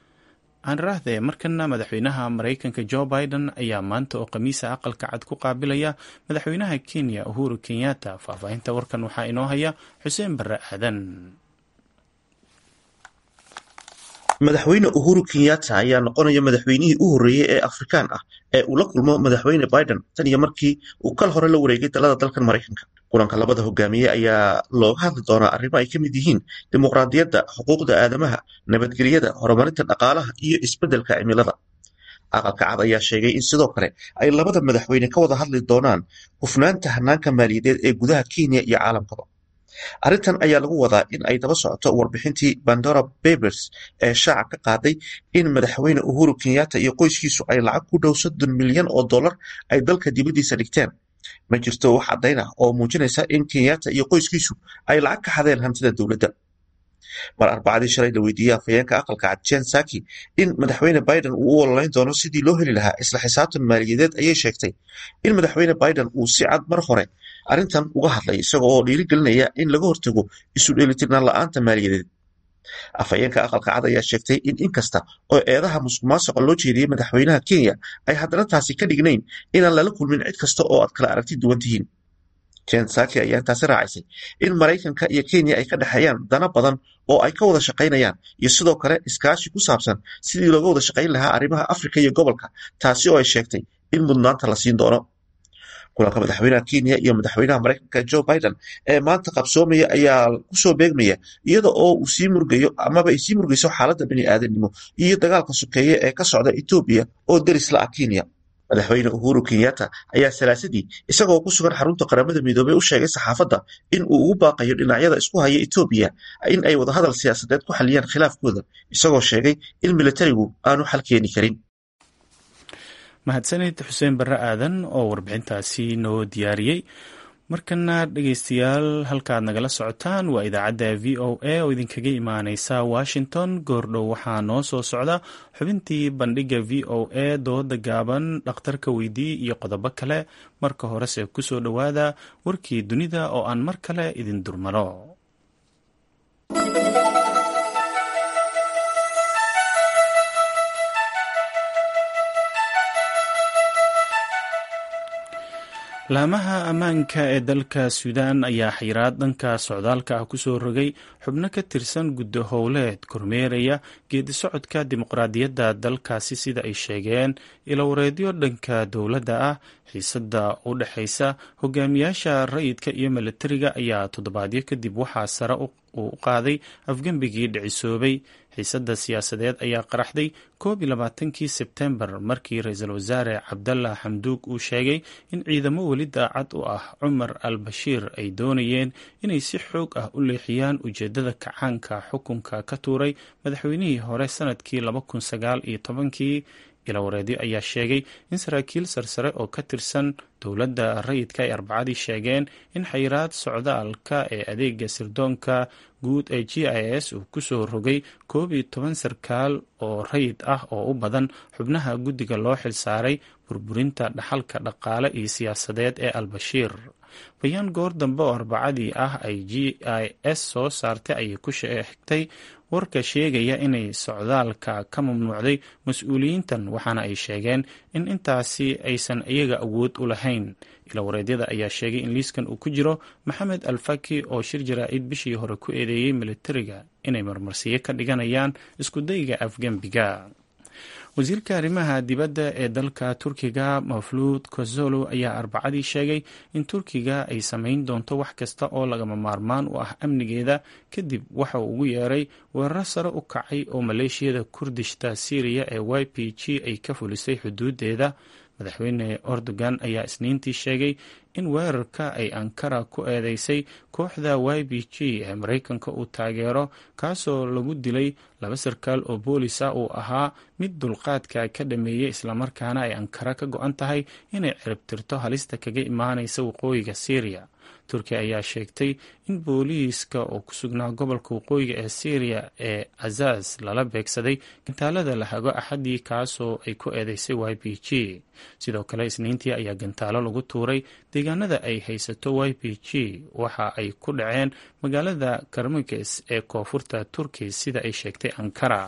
markana madaxweynaha Maraykanka Joe Biden ayaa maanta oo khamiisa aqalka cad ku qaabilaya madaxweynaha Kenya Uhuru Kenyatta. faahfaahinta warkan waxaa inoo haya Xuseen Barre Aadan. madaxweyne Uhuru Kenyatta ayaa noqonaya madaxweynihii u horreeyay ee Afrikaan ah ee uu la kulmo madaxweyne Biden tan iyo markii uu kal hore la wareegay talada dalkan Maraykanka. kulanka labada hogaamiye ayaa looga hadli doonaa arrimo ay ka mid yihiin dimuqraadiyadda, xuquuqda aadamaha, nabadgelyada, horumarinta dhaqaalaha iyo isbeddelka cimilada. aqalka cad ayaa sheegay in sidoo kale ay labada madaxweyne ka wada hadli doonaan hufnaanta hanaanka maaliyadeed ee gudaha Kenya iyo caalamkaba. arrintan ayaa lagu wadaa in ay daba socoto warbixintii Pandora Papers ee shaaca ka qaaday in madaxweyne Uhuru Kenyatta iyo qoyskiisu ay lacag ku dhow $30 milyan ay dalka dibaddiisa dhigteen. ma jirto wax caddayn ah oo muujinaysa in Kenyatta iyo qoyskiisu ay lacag ka xadeen hantida dowladda. mar arbacadii shalay la weydiiyey afhayeenka aqalka cad Jen Psaki in madaxweyne Biden uu u ololayn doono sidii loo heli lahaa isla xisaabtan maaliyadeed ayay sheegtay in madaxweyne Biden uu si cad mar hore arrintan uga hadlay isaga oo dhiirigelinaya in laga hortago isu dheelitirnaan la'aanta maaliyadeed. afhayeenka aqalka cad ayaa sheegtay in inkasta oo eedaha musuqmaasuqa loo jeediyey madaxweynaha Kenya ay haddana taasi ka dhignayn inaan lala kulmin cid kasta oo aad kala aragti duwan tihiin. Jen Psaki ayaa intaasi raacisay in Maraykanka iyo Kenya ay ka dhexeeyaan dana badan oo ay ka wada shaqaynayaan iyo sidoo kale iskaashi ku saabsan sidii looga wada shaqayn lahaa arrimaha Afrika iyo gobolka, taasi oo ay sheegtay in mudnaanta la siin doono. kulanka madaxweynaha Kenya iyo madaxweynaha Maraykanka Joe Biden ee maanta qabsoomaya ayaa kusoo beegmaya iyada oo uu sii murgayo amaba ay sii murgayso xaaladda bini'aadanimo iyo dagaalka sokeeye ee ka socda Ethiopia oo deris la ah Kenya. madaxweyne Uhuru Kenyatta ayaa salaasadii isagoo ku sugan xarunta qaramada midoobay u sheegay saxaafadda in uu ugu baaqayo dhinacyada isku haya Ethiopia in ay wada hadal siyaasadeed ku xaliyaan khilaafkooda, isagoo sheegay in militarigu aanu xal keeni karin. mahadsanid Xuseen Barre Aadan oo warbixintaasi noo diyaariyey. markana dhegeystayaal, halkaad nagala socotaan waa idaacadda VOA oo idinkaga imaaneysa Washington. goordhow waxaa noo soo socda xubintii bandhiga VOA, dooda gaaban, dhakhtarka weydii iyo qodobo kale. marka horese kusoo dhowaada warkii dunida oo aan mar kale idin durmaro. laamaha ammaanka ee dalka suudaan ayaa xayiraad dhanka socdaalka ah kusoo rogay xubno ka tirsan guddo howleed kormeeraya geedi socodka dimuqraadiyadda dalkaasi sida ay sheegeen ilawareedyo dhanka dowladda ah. xiisada u dhexaysa hogaamiyaasha rayidka iyo milatariga ayaa toddobaadyo kadib waxaa sare u qaaday afgembigii dhicisoobay. xiisada siyaasadeed ayaa qaraxday 21kii sebtembar markii ra-iisul wasaare cabdalla xamduug uu sheegay in ciidamo weli daacad u ah cumar al bashiir ay doonayeen inay si xoog ah u leexiyaan ujeedada kacaanka xukunka ka tuuray madaxweynihii hore sanadkii 2019. ilawareedyo ayaa sheegay in saraakiil sarsare oo ka tirsan dowladda rayidka ay arbacadii sheegeen in xayiraad socdaalka ee adeega sirdoonka guud ee GIS uu kusoo rogay 11 sarkaal oo rayid ah oo u badan xubnaha guddiga loo xilsaaray burburinta dhaxalka dhaqaale iyo siyaasadeed ee al-Bashiir. bayaan goor dambe oo arbacadii ah ay GIS soo saartay ayay ku sheegtay warka sheegaya inay socdaalka ka mamnuucday mas-uuliyiintan, waxaana ay sheegeen in intaasi aysan iyaga awood u lahayn. ilawareedyada ayaa sheegay in liiskan uu ku jiro maxamed alfaki oo shir jaraa'id bishii hore ku eedeeyey militariga inay marmarsiyo ka dhiganayaan iskudayga afgembiga. wasiirka arrimaha dibadda ee dalka Turkiga Mevlut Kozolu ayaa arbacadii sheegay in Turkiga ay samayn doonto wax kasta oo lagama maarmaan u ah amnigeeda kadib waxa uu ugu yeeray weerar sare u kacay oo maleeshiyada Kurdishta Syria ee YPG ay ka fulisay xuduudeeda. madaxweyne Erdogan ayaa isniintii sheegay in weerarka ay Ankara ku eedeysay kooxda YPG ee Mareykanka uu taageero, kaasoo lagu dilay 2 sarkaal oo boolis ah uu ahaa mid dulqaadka ka dhameeyay islamarkaana ay Ankara ka go-an tahay inay ciribtirto halista kaga imaanaysa waqooyiga Syria. Turkiya ayaa sheegtay in booliiska oo ku sugnaa gobolka waqooyiga ee Syria ee Azaz lala beegsaday gantaalada la hago axadii kaasoo ay ku eedeysay YPG. sidoo kale isniintii ayaa gantaalo lagu tuuray deegaanada ay haysato YPG waxa ay ku dhaceen magaalada Karmakes ee koonfurta Turkiya sida ay sheegtay Ankara.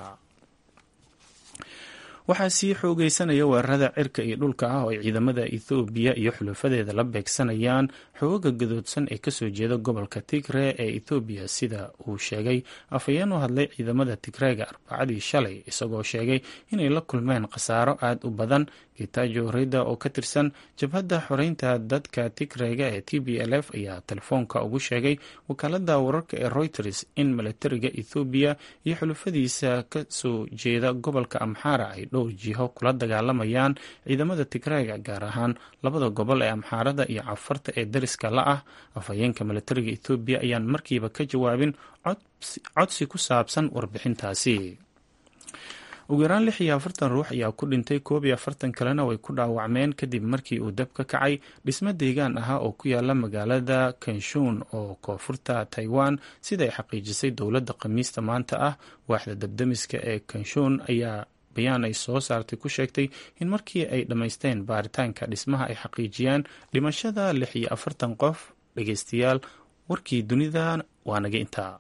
waxaa sii xoogaysanaya weerarada cirka iyo dhulka ah oo ay ciidamada Ethiopia iyo xulufadeeda la beegsanayaan xooga gadoodsan ee kasoo jeeda gobolka Tigray ee Ethiopia, sida uu sheegay afhayeen u hadlay ciidamada Tigrayga arbacadii shalay, isagoo sheegay inay la kulmeen khasaaro aad u badan. Getachew Reda oo ka tirsan jabhadda xoreynta dadka Tigrayga ee TPLF ayaa telefoonka ugu sheegay wakaalada wararka ee Reuters in militariga Ethiopia iyo xulufadiisa kasoo jeeda gobolka Amhara ay dhowr jiho kula dagaalamayaan ciidamada Tigrayga, gaar ahaan labada gobol ee Amharada iyo Cafarta ee dariska la ah. afhayeenka militariga Ethiopia ayaan markiiba ka jawaabin codsi ku saabsan warbixintaasi. ugu yaraan 46 ruux ayaa ku dhintay, 41 kalena way ku dhaawacmeen kadib markii uu dab ka kacay dhismo deegaan ahaa oo ku yaala magaalada Kanshun oo koonfurta Taiwan, sida ay xaqiijisay dowladda Khamiista maanta ah. waaxda dabdamiska ee Kanshun ayaa bayaan ay soo saartay ku sheegtay in markii ay dhammaysteen baaritaanka dhismaha ay xaqiijiyaan dhimashada 46 qof. dhegeystayaal, warkii dunida waa naga intaa.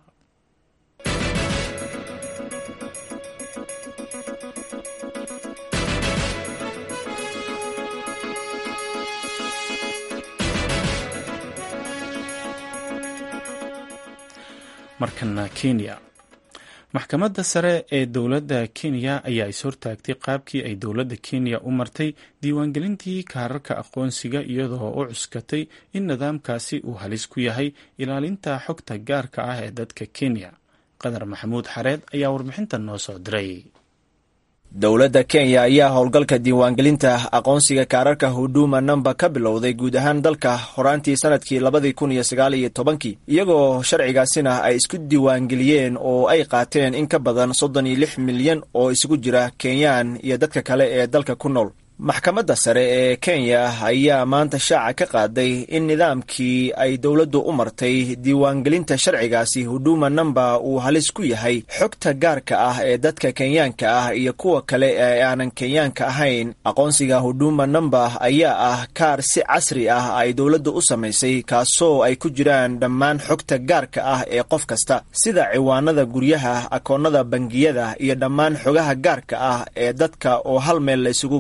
markana Kenya. maxkamadda sare ee dowladda Kenya ayaa is hortaagtay qaabkii ay dowladda Kenya u martay diiwaangelintii kaararka aqoonsiga iyadoo u cuskatay in nidaamkaasi uu halis ku yahay ilaalinta xogta gaarka ah ee dadka Kenya. Qadar Maxamuud Xareed ayaa warbixintan noo soo diray. dowladda Kenya ayaa howlgalka diiwaangelinta aqoonsiga kaararka Huduma Number ka bilowday guud ahaan dalka horaantii sanadkii 2019 iyagoo sharcigaasina ay isku diiwaangeliyeen oo ay qaateen in ka badan 36 milyan oo isugu jira Kenyaan iyo dadka kale ee dalka ku nool. maxkamadda sare ee Kenya ayaa maanta shaaca ka qaaday in nidaamkii ay dowladdu u martay diiwaangelinta sharcigaasi Huduma Number uu halis ku yahay xogta gaarka ah ee dadka Kenyaanka ah iyo kuwa kale ee aanan Kenyaanka ahayn. aqoonsiga Huduma Number ayaa ah kaar si casri ah ay dowladdu u samaysay, kaasoo ay ku jiraan dhammaan xogta gaarka ah ee qof kasta, sida ciwaanada guryaha, akoonnada bangiyada iyo dhammaan xogaha gaarka ah ee dadka oo hal meel la isugu keenay.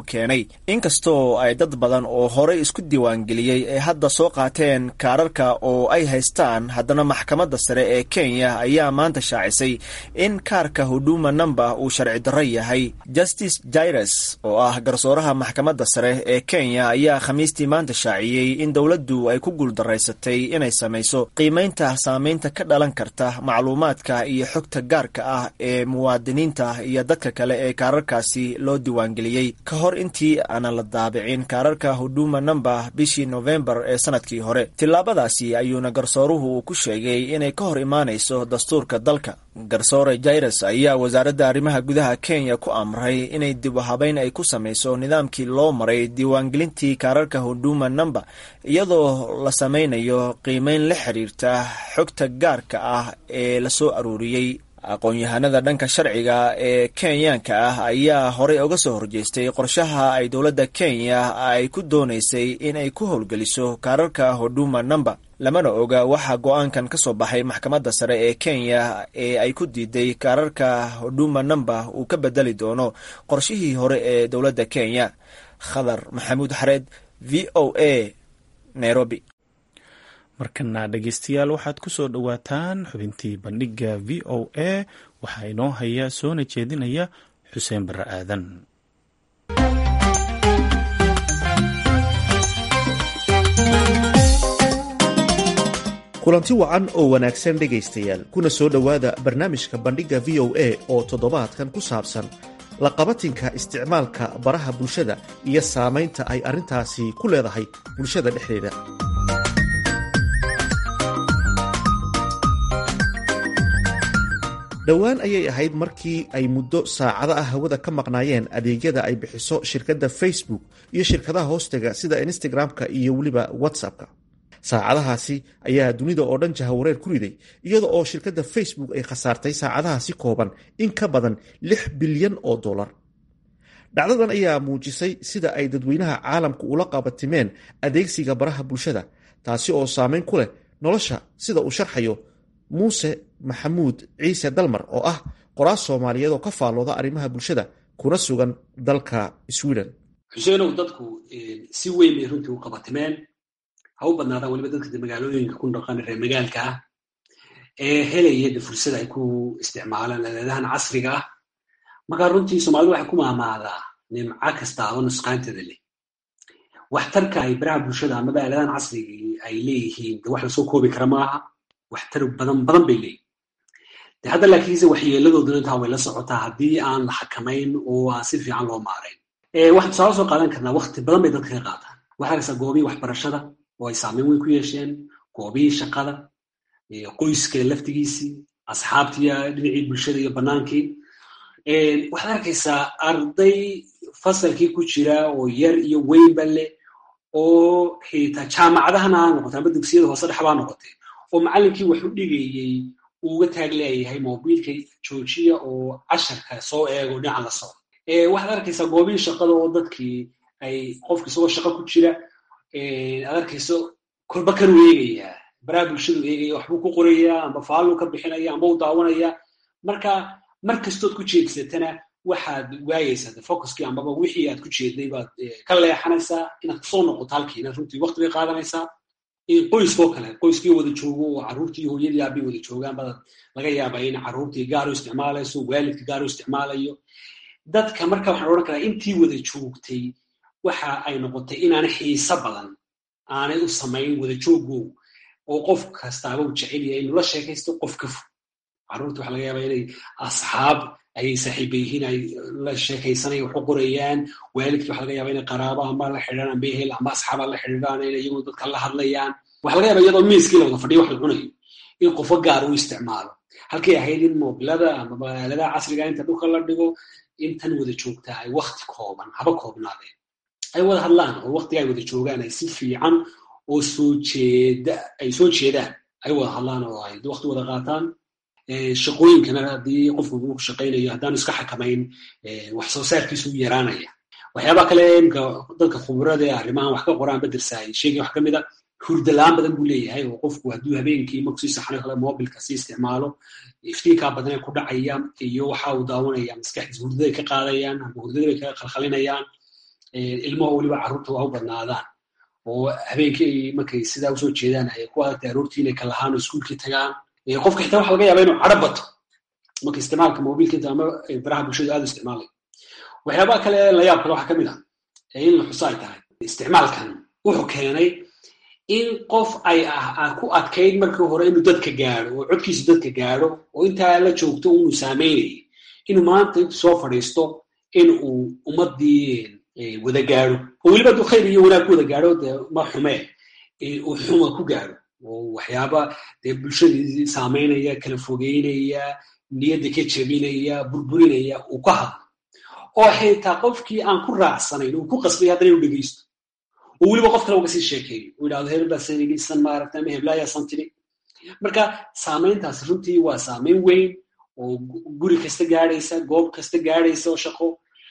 inkastoo ay dad badan oo horey isku diiwaangeliyey ay hadda soo qaateen kaararka oo ay haystaan, haddana maxkamadda sare ee Kenya ayaa maanta shaacisay in kaarka Huduma Number uu sharci darro yahay. Justice Jairus oo ah garsooraha maxkamadda sare ee Kenya ayaa Khamiistii maanta shaaciyey in dowladdu ay ku guuldarraysatay inay samayso qiimaynta saameynta ka dhalan karta macluumaadka iyo xogta gaarka ah ee muwaadiniinta iyo dadka kale ee kaararkaasi loo diiwaangeliyey ka hor intii aanan la daabicin kaararka Huduma Number bishii November ee sanadkii hore. Tillaabadaasi ayuuna garsooruhu uu ku sheegay inay ka hor imaanayso dastuurka dalka. Garsoore Jairus ayaa wasaaradda arrimaha gudaha Kenya ku amray inay dib u habayn ay ku samayso nidaamkii loo maray diiwaangelintii kaararka Huduma Number, iyadoo la samaynayo qiimayn la xiriirta xogta gaarka ah ee la soo aruuriyey. Aqoon-yahanada dhanka sharciga ee Kenyaanka ah ayaa horey uga soo horjeestay qorshaha ay dowladda Kenya ay ku doonaysay in ay ku howlgeliso kaararka Huduma Number. Lamana oga waxa go'aankan ka soo baxay maxkamadda sare ee Kenya ee ay ku diiday kaararka Huduma Number uu ka bedeli doono qorshihii hore ee dowladda Kenya. Khadar Maxamuud Xareed, VOA, Nairobi. markana dhegeystayaal waxaad ku soo dhowaataan xubintii bandhiga VOA. waxaa inoo haya soona jeedinaya Xuseen Barre Aadan. kulanti wacan oo wanaagsan dhegaystayaal, kuna soo dhowaada barnaamijka bandhiga VOA oo toddobaadkan ku saabsan la qabatinka isticmaalka baraha bulshada iyo saamaynta ay arrintaasi ku leedahay bulshada dhexdeeda. dhowaan ayay ahayd markii ay muddo saacado ah hawada ka maqnaayeen adeegyada ay bixiso shirkadda Facebook iyo shirkadaha hoostaga sida Instagram-ka iyo weliba WhatsApp-ka. saacadahaasi ayaa dunida oo dhan jahawareer ku riday, iyada oo shirkadda Facebook ay khasaartay saacadahaasi kooban in ka badan $6 bilyan. dhacdadan ayaa muujisay sida ay dadweynaha caalamku ula qabatimeen adeegsiga baraha bulshada, taasi oo saameyn ku leh nolosha, sida uu sharxayo Muuse Maxamuud Ciise Dalmar oo ah qoraal Soomaaliyeed oo ka faallooda arrimaha bulshada kuna sugan dalka Sweden. Xuseenow, dadku si weyn bay runtii u qabatimeen, ha u badnaadaan weliba dadka magaalooyinka ku dhaqan reer magaalka ah ee helaya fursad ay ku isticmaalaan aaladahan casriga ah. marka runtii Soomaalidu waxay ku maamaadaa nimco kasta oo nusqaanteeda leh. waxtarka ay baraha bulshada ama aaladahan casriga ay leeyihiin wax la soo koobi kara maaha. waxtar badan bay leeyihiin. hadda laakiinse waxyeeladooduna intaa way la socotaa haddii aan la xakamayn oo aan si fiican loo maarayn. waxaan tusaale soo qaadan karnaa waqti badan bay dadka ka qaataan. waxaa arkaysaa goobihii waxbarashada oo ay saameyn weyn ku yeesheen, goobihii shaqada, qoyska laftigiisii, asxaabtiya dhinacii bulshada iyo bannaankii. waxaad arkaysaa arday fasalkii ku jira oo yar iyo weynba leh, oo xitaa jaamacadahana ha noqotay ama dugsiyada hoose dhexbaa noqotay, oo macallinkii wax u dhigayey uuga taag leeyahay mobiilka joojiya oo casharka soo eego dhinaca la socdo. waxaad arkaysaa goobihii shaqada oo dadkii ay qofka isagoo shaqo ku jira aad arkayso kolba kan u eegayaa, baraha bulshadu eegaya, waxbuu ku qorayaa amba faalluu ka bixinaya amba u daawanaya. marka mar kastood ku jeedsatana waxaad waayaysaa focuskii ambaba wixii aad ku jeednay baad ka leexanaysaa. inaad kusoo noqoto halkii inaad runtii waqti bay qaadanaysaa. qoyskoo kale, qoyskii wada joogo oo carruurtii hooyadii aabay wada joogaan baa laga yaabaa in carruurtii gaar u isticmaalayso, waalidka gaar u isticmaalayo. dadka marka waxaan odhan karaa intii wada joogtay waxa ay noqotay inaanay xiiso badan aanay u samayn wada joogow, oo qof kastaaba u jecel yahay inuu la sheekaysto qof ka fog. carruurta waxa laga yaabaa inay asxaab ayay saaxiiba yihiin, ay la sheekaysanaya, wax u qorayaan. waalidkii waxa laga yaabaa inay qaraabo ama la xidhiidhaan amba ehel ama asxaaba la xidhiidhaan, inay iyaguna dadka la hadlayaan. waxa laga yaabaa iyadoo miiskii la wada fadhiyo wax la cunayo in qofo gaar u isticmaalo, halkay ahayd in mobilada ama aaladaha casriga inta dhulka la dhigo, intan wada joogtaa ay waqti kooban, haba koobnaadeen, ay wada hadlaan oo waqtiga ay wada joogaan ay si fiican oo ay soo jeedaan ay wada hadlaan oo ay waqti wada qaataan. shaqooyinkana haddii qofku uu ku shaqaynayo haddaanu iska xakamayn wax soo saarkiisu u yaraanaya. waxyaabaa kale imka dadka khuburada ee arrimahan wax ka qoraan badersaay sheegay wax ka mid a hurda la-aan badan buu leeyahay, oo qofku hadduu habeenkii marku sii saxanayo kale mobilka sii isticmaalo, iftiinkaa badan ee ku dhacaya iyo waxa uu daawanaya maskaxdiisa hurdaday ka qaadayaan ama hurdada bay ka khalkhalinayaan. ilmaha weliba carruurta waa u badnaadaan oo habeenkii markay sidaa usoo jeedaan ay ku adagtay aroortii inay kalahaan oo iskuulkii tagaan qofka xitaa waxa laga yaaba inuu cadho bato marka isticmaalka mobilka ama baraha bulshada aad u isticmaalay waxyaabaha kale la yaab kale waxaa ka mid ah in la xuso ay tahay isticmaalkan wuxuu keenay in qof ay ku adkayd markii hore inuu dadka gaadho oo codkiisa dadka gaadho oo intaa la joogto unu saameynayay inuu maanta intu soo fadhiisto in uu ummadii wada gaadho oo weliba hadduu khayr iyo wanaag ku wada gaadho dee ma xumee uu xuma ku gaadho oo waxyaaba dee bulshadii saameynaya kala fogeynaya niyadda ka jabinaya burburinaya uu ka hadlo oo xitaa qofkii aan ku raacsanayn uu ku qasbay haddana inuu dhegeysto oo weliba qof kale uga sii sheekeeyo uu yidhahdo hebel baa sanigeysan maaragta ama heblaayasan tiri marka saameyntaasi runtii waa saameyn weyn oo guri kasta gaadhaysa goob kasta gaadhaysa oo shaqo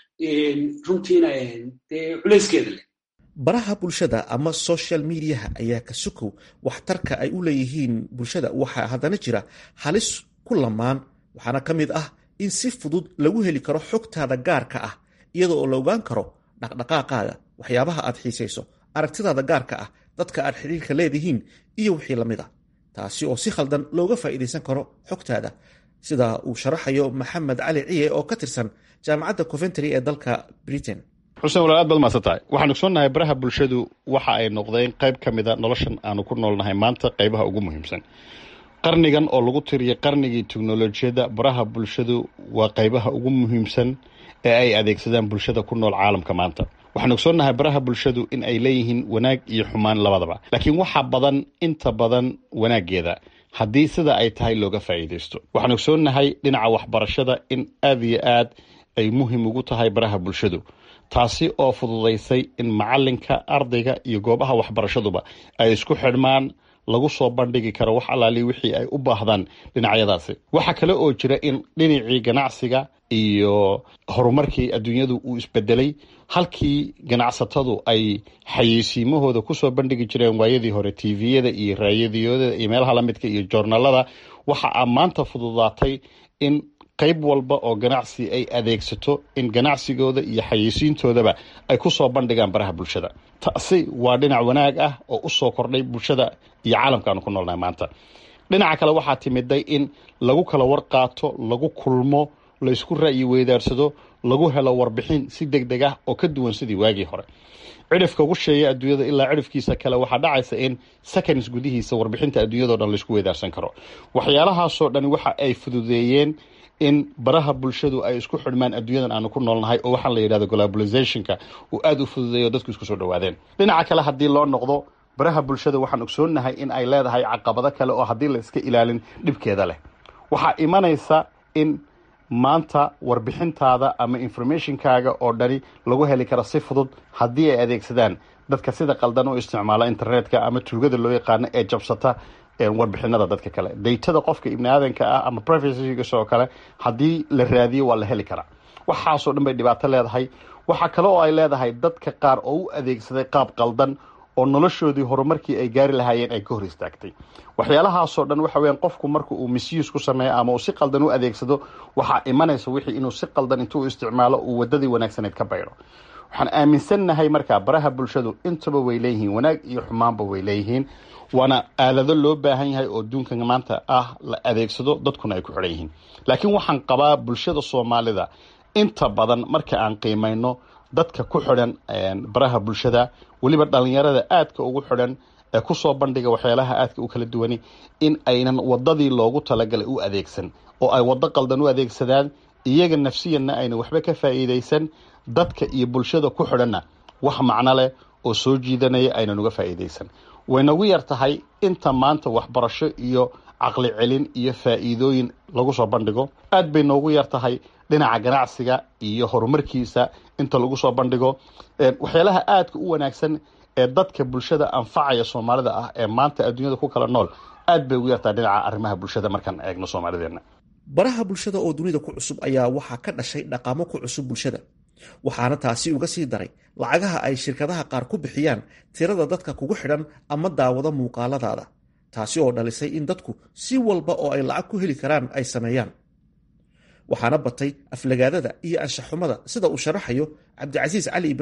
runtiina dee culayskeeda leh baraha bulshada ama social mediaha ayaa ka sukow waxtarka ay u leeyihiin bulshada waxaa haddana jira halis ku lamaan waxaana ka mid ah in si fudud lagu heli karo xogtaada gaarka ah iyada oo la ogaan karo dhaqdhaqaaqaaga waxyaabaha aad xiisayso aragtidaada gaarka ah dadka aad xidhiirka leedihiin iyo wixii lamid ah taasi oo si khaldan looga faa'iidaysan karo xogtaada sida uu sharaxayo maxamed cali ciye oo ka tirsan jaamacadda coventry ee dalka britain. xuseen walaal aad baad mahadsantahay waxaan ogsoonnahay baraha bulshadu waxa ay noqdeen qayb ka mida noloshan aanu ku noolnahay maanta qaybaha ugu muhiimsan qarnigan oo lagu tiriyay qarnigii teknolojiyadda baraha bulshadu waa qaybaha ugu muhiimsan ee ay adeegsadaan bulshada ku nool caalamka maanta waxaan ogsoonnahay baraha bulshadu in ay leeyihiin wanaag iyo xumaan labadaba laakiin waxa badan inta badan wanaaggeeda haddii sida ay tahay looga faa'iidaysto waxaan ogsoonnahay dhinaca waxbarashada in aad iyo aad ay muhiim ugu tahay baraha bulshadu taasi oo fududaysay in macalinka ardayga iyo goobaha waxbarashaduba ay isku xidhmaan lagu soo bandhigi karo wax alaali wixii ay u baahdaan dhinacyadaasi waxa kale oo jira in dhinacii ganacsiga iyo horumarkii adduunyadu uu isbedelay halkii ganacsatadu ay xayeysiimahooda kusoo bandhigi jireen waayadii hore tviyada iyo raadiyada iyo meelaha lamidka iyo joornaalada waxa maanta fududaatay in qayb walba oo ganacsi ay adeegsato in ganacsigooda iyo xayeysiintoodaba ay ku soo bandhigaan baraha bulshada taasi waa dhinac wanaag ah oo u soo kordhay bulshada iyo caalamkaanu ku noolnahay maanta dhinaca kale waxaa timiday in lagu kala warqaato lagu kulmo la isku ra'yi weydaarsado lagu helo warbixin si degdeg ah oo ka duwan sidii waagii hore cidhifka ugu sheeya adduunyada ilaa cidhifkiisa kale waxaa dhacaysa in seconds gudihiisa warbixinta adduunyadao dhan laisku weydaarsan karo waxyaalahaasoo dhan waxa ay fududeeyeen in baraha bulshadu ay isku xidhmaan adduunyadan aanu ku noolnahay oo waxaan la yidhahdo globalizationka uu aad u fududeeyo dadku isku soo dhowaadeen dhinaca kale haddii loo noqdo baraha bulshada waxaan ogsoonnahay in ay leedahay caqabado kale oo haddii la iska ilaalin dhibkeeda leh waxaa imanaysa in maanta warbixintaada ama informationkaaga oo dhani lagu heli karo si fudud haddii ay adeegsadaan dadka sida qaldan u isticmaala internetka ama tuugada loo yaqaano ee jabsata warbixinada dadka kale daytada qofka ibni aadanka ah ama privacygas oo kale haddii la raadiyo waa la heli karaa waxaasoo dhan bay dhibaato leedahay waxaa kale oo ay leedahay dadka qaar oo u adeegsaday qaab qaldan oo noloshoodii horumarkii ay gaari lahaayeen ay ka hor istaagtay waxyaalahaasoo dhan waxa weyaan qofku marka uu misuse ku sameeyo ama uu si qaldan u adeegsado waxaa imanaysa wixii inuu si qaldan intuu isticmaalo uu wadadii wanaagsaneyd ka baydho waxaan aaminsannahay markaa baraha bulshadu intaba way leeyihiin wanaag iyo xumaanba way leeyihiin waana aalado loo baahan yahay oo adduunka maanta ah la adeegsado dadkuna ay ku xidhan yihiin laakiin waxaan qabaa bulshada soomaalida inta badan marka aan qiimayno dadka ku xidhan baraha bulshada weliba dhalinyarada aadka ugu xidhan ee kusoo bandhiga waxyaalaha aadka u kala duwani in aynan wadadii loogu talagalay u adeegsan oo ay wado qaldan u adeegsadaan iyaga nafsiyanna ayna waxba ka faa'iidaysan dadka iyo bulshada ku xidhanna wax macno leh oo soo jiidanaya aynan uga faa'iidaysan way nagu yar tahay inta maanta waxbarasho iyo caqli celin iyo faa'iidooyin lagu soo bandhigo aad bay noogu yar tahay dhinaca ganacsiga iyo horumarkiisa inta lagu soo bandhigo waxyaalaha aadka u wanaagsan ee dadka bulshada anfacaya soomaalida ah ee maanta adduunyada ku kala nool aad bay ugu yartahay dhinaca arrimaha bulshada markaan eegno soomaalideena baraha bulshada oo dunida ku cusub ayaa waxaa ka dhashay dhaqamo ku cusub bulshada waxaana taasi uga sii daray lacagaha ay shirkadaha qaar ku bixiyaan tirada dadka kugu xidhan ama daawada muuqaaladaada taasi oo dhalisay in dadku si walba oo ay lacag ku heli karaan ay sameeyaan waxaana batay aflagaadada iyo anshaxumada sida uu sharaxayo cabdicasiis cali ibraahim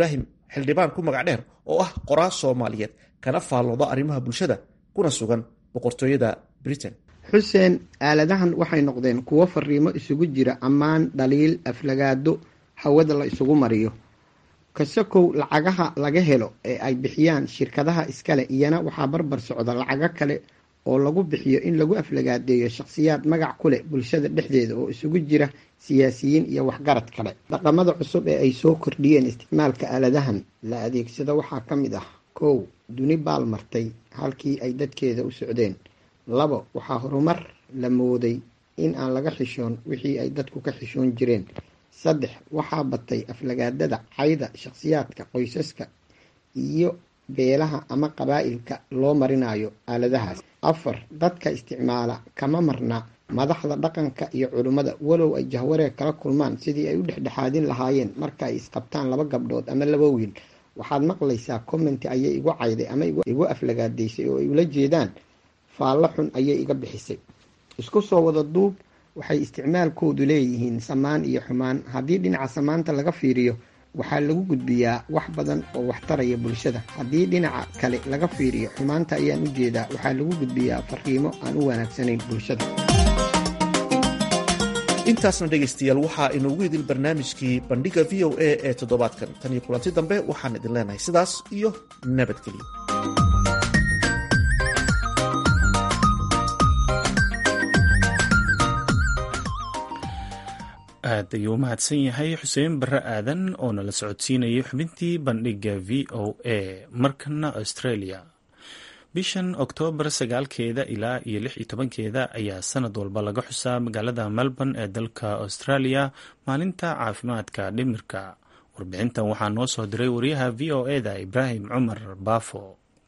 xildhibaan ku magac dheer oo ah qoraal Soomaaliyeed kana faallooda arrimaha bulshada kuna sugan boqortooyada Britain. xuseen, aaladahan waxay noqdeen kuwo fariimo isugu jira ammaan, dhaliil, aflagaado hawada la isugu mariyo. kasakow lacagaha laga helo ee ay bixiyaan shirkadaha iskale iyana waxaa barbar socda lacago kale oo lagu bixiyo in lagu aflagaadeeyo shakhsiyaad magac ku leh bulshada dhexdeeda oo isugu jira siyaasiyiin iyo waxgarad kale. dhaqamada cusub ee ay soo kordhiyeen isticmaalka aaladahan la adeegsado waxaa ka mid ah: 1. duni baal martay halkii ay dadkeeda u socdeen. 2. waxaa horumar la mooday in aan laga xishoon wixii ay dadku ka xishoon jireen. 3. waxaa batay aflagaadada, cayda shakhsiyaadka, qoysaska iyo beelaha ama qabaa'ilka loo marinayo aaladahaas. 4. dadka isticmaala kama marna madaxda dhaqanka iyo culimmada, walow ay jahwareer kala kulmaan sidii ay u dhexdhexaadin lahaayeen marka ay isqabtaan 2 gabdhood ama 2 wiil. waxaad maqlaysaa commenti ayay igu cayday ama igu aflagaadaysay oo ay ula jeedaan faallo xun ayay iga bixisay. isku soo wada duub, waxay isticmaalkoodu leeyihiin samaan iyo xumaan. haddii dhinaca samaanta laga fiiriyo waxaa lagu gudbiyaa wax badan oo waxtaraya bulshada. haddii dhinaca kale laga fiiriyo xumaanta ayaan u jeedaa, waxaa lagu gudbiyaa fariimo aan u wanaagsanayn bulshada. intaasna dhegaystayaal waxaa inoogu idil barnaamijkii bandhiga VOA ee toddobaadkan. tan iyo kulanti dambe waxaan idin leenahay sidaas iyo nabadgelyo. aad ayuu u mahadsan yahay xuseen barre aadan oo nala socodsiinayay xubintii bandhiga v o a. markana Australia, bishan Oktoobar 9 ilaa iyo 16 ayaa sanad walba laga xusaa magaalada Melbourne ee dalka Australia maalinta caafimaadka dhimirka. warbixintan waxaa noo soo diray wariyaha v o a da Ibraahim Cumar Baafo.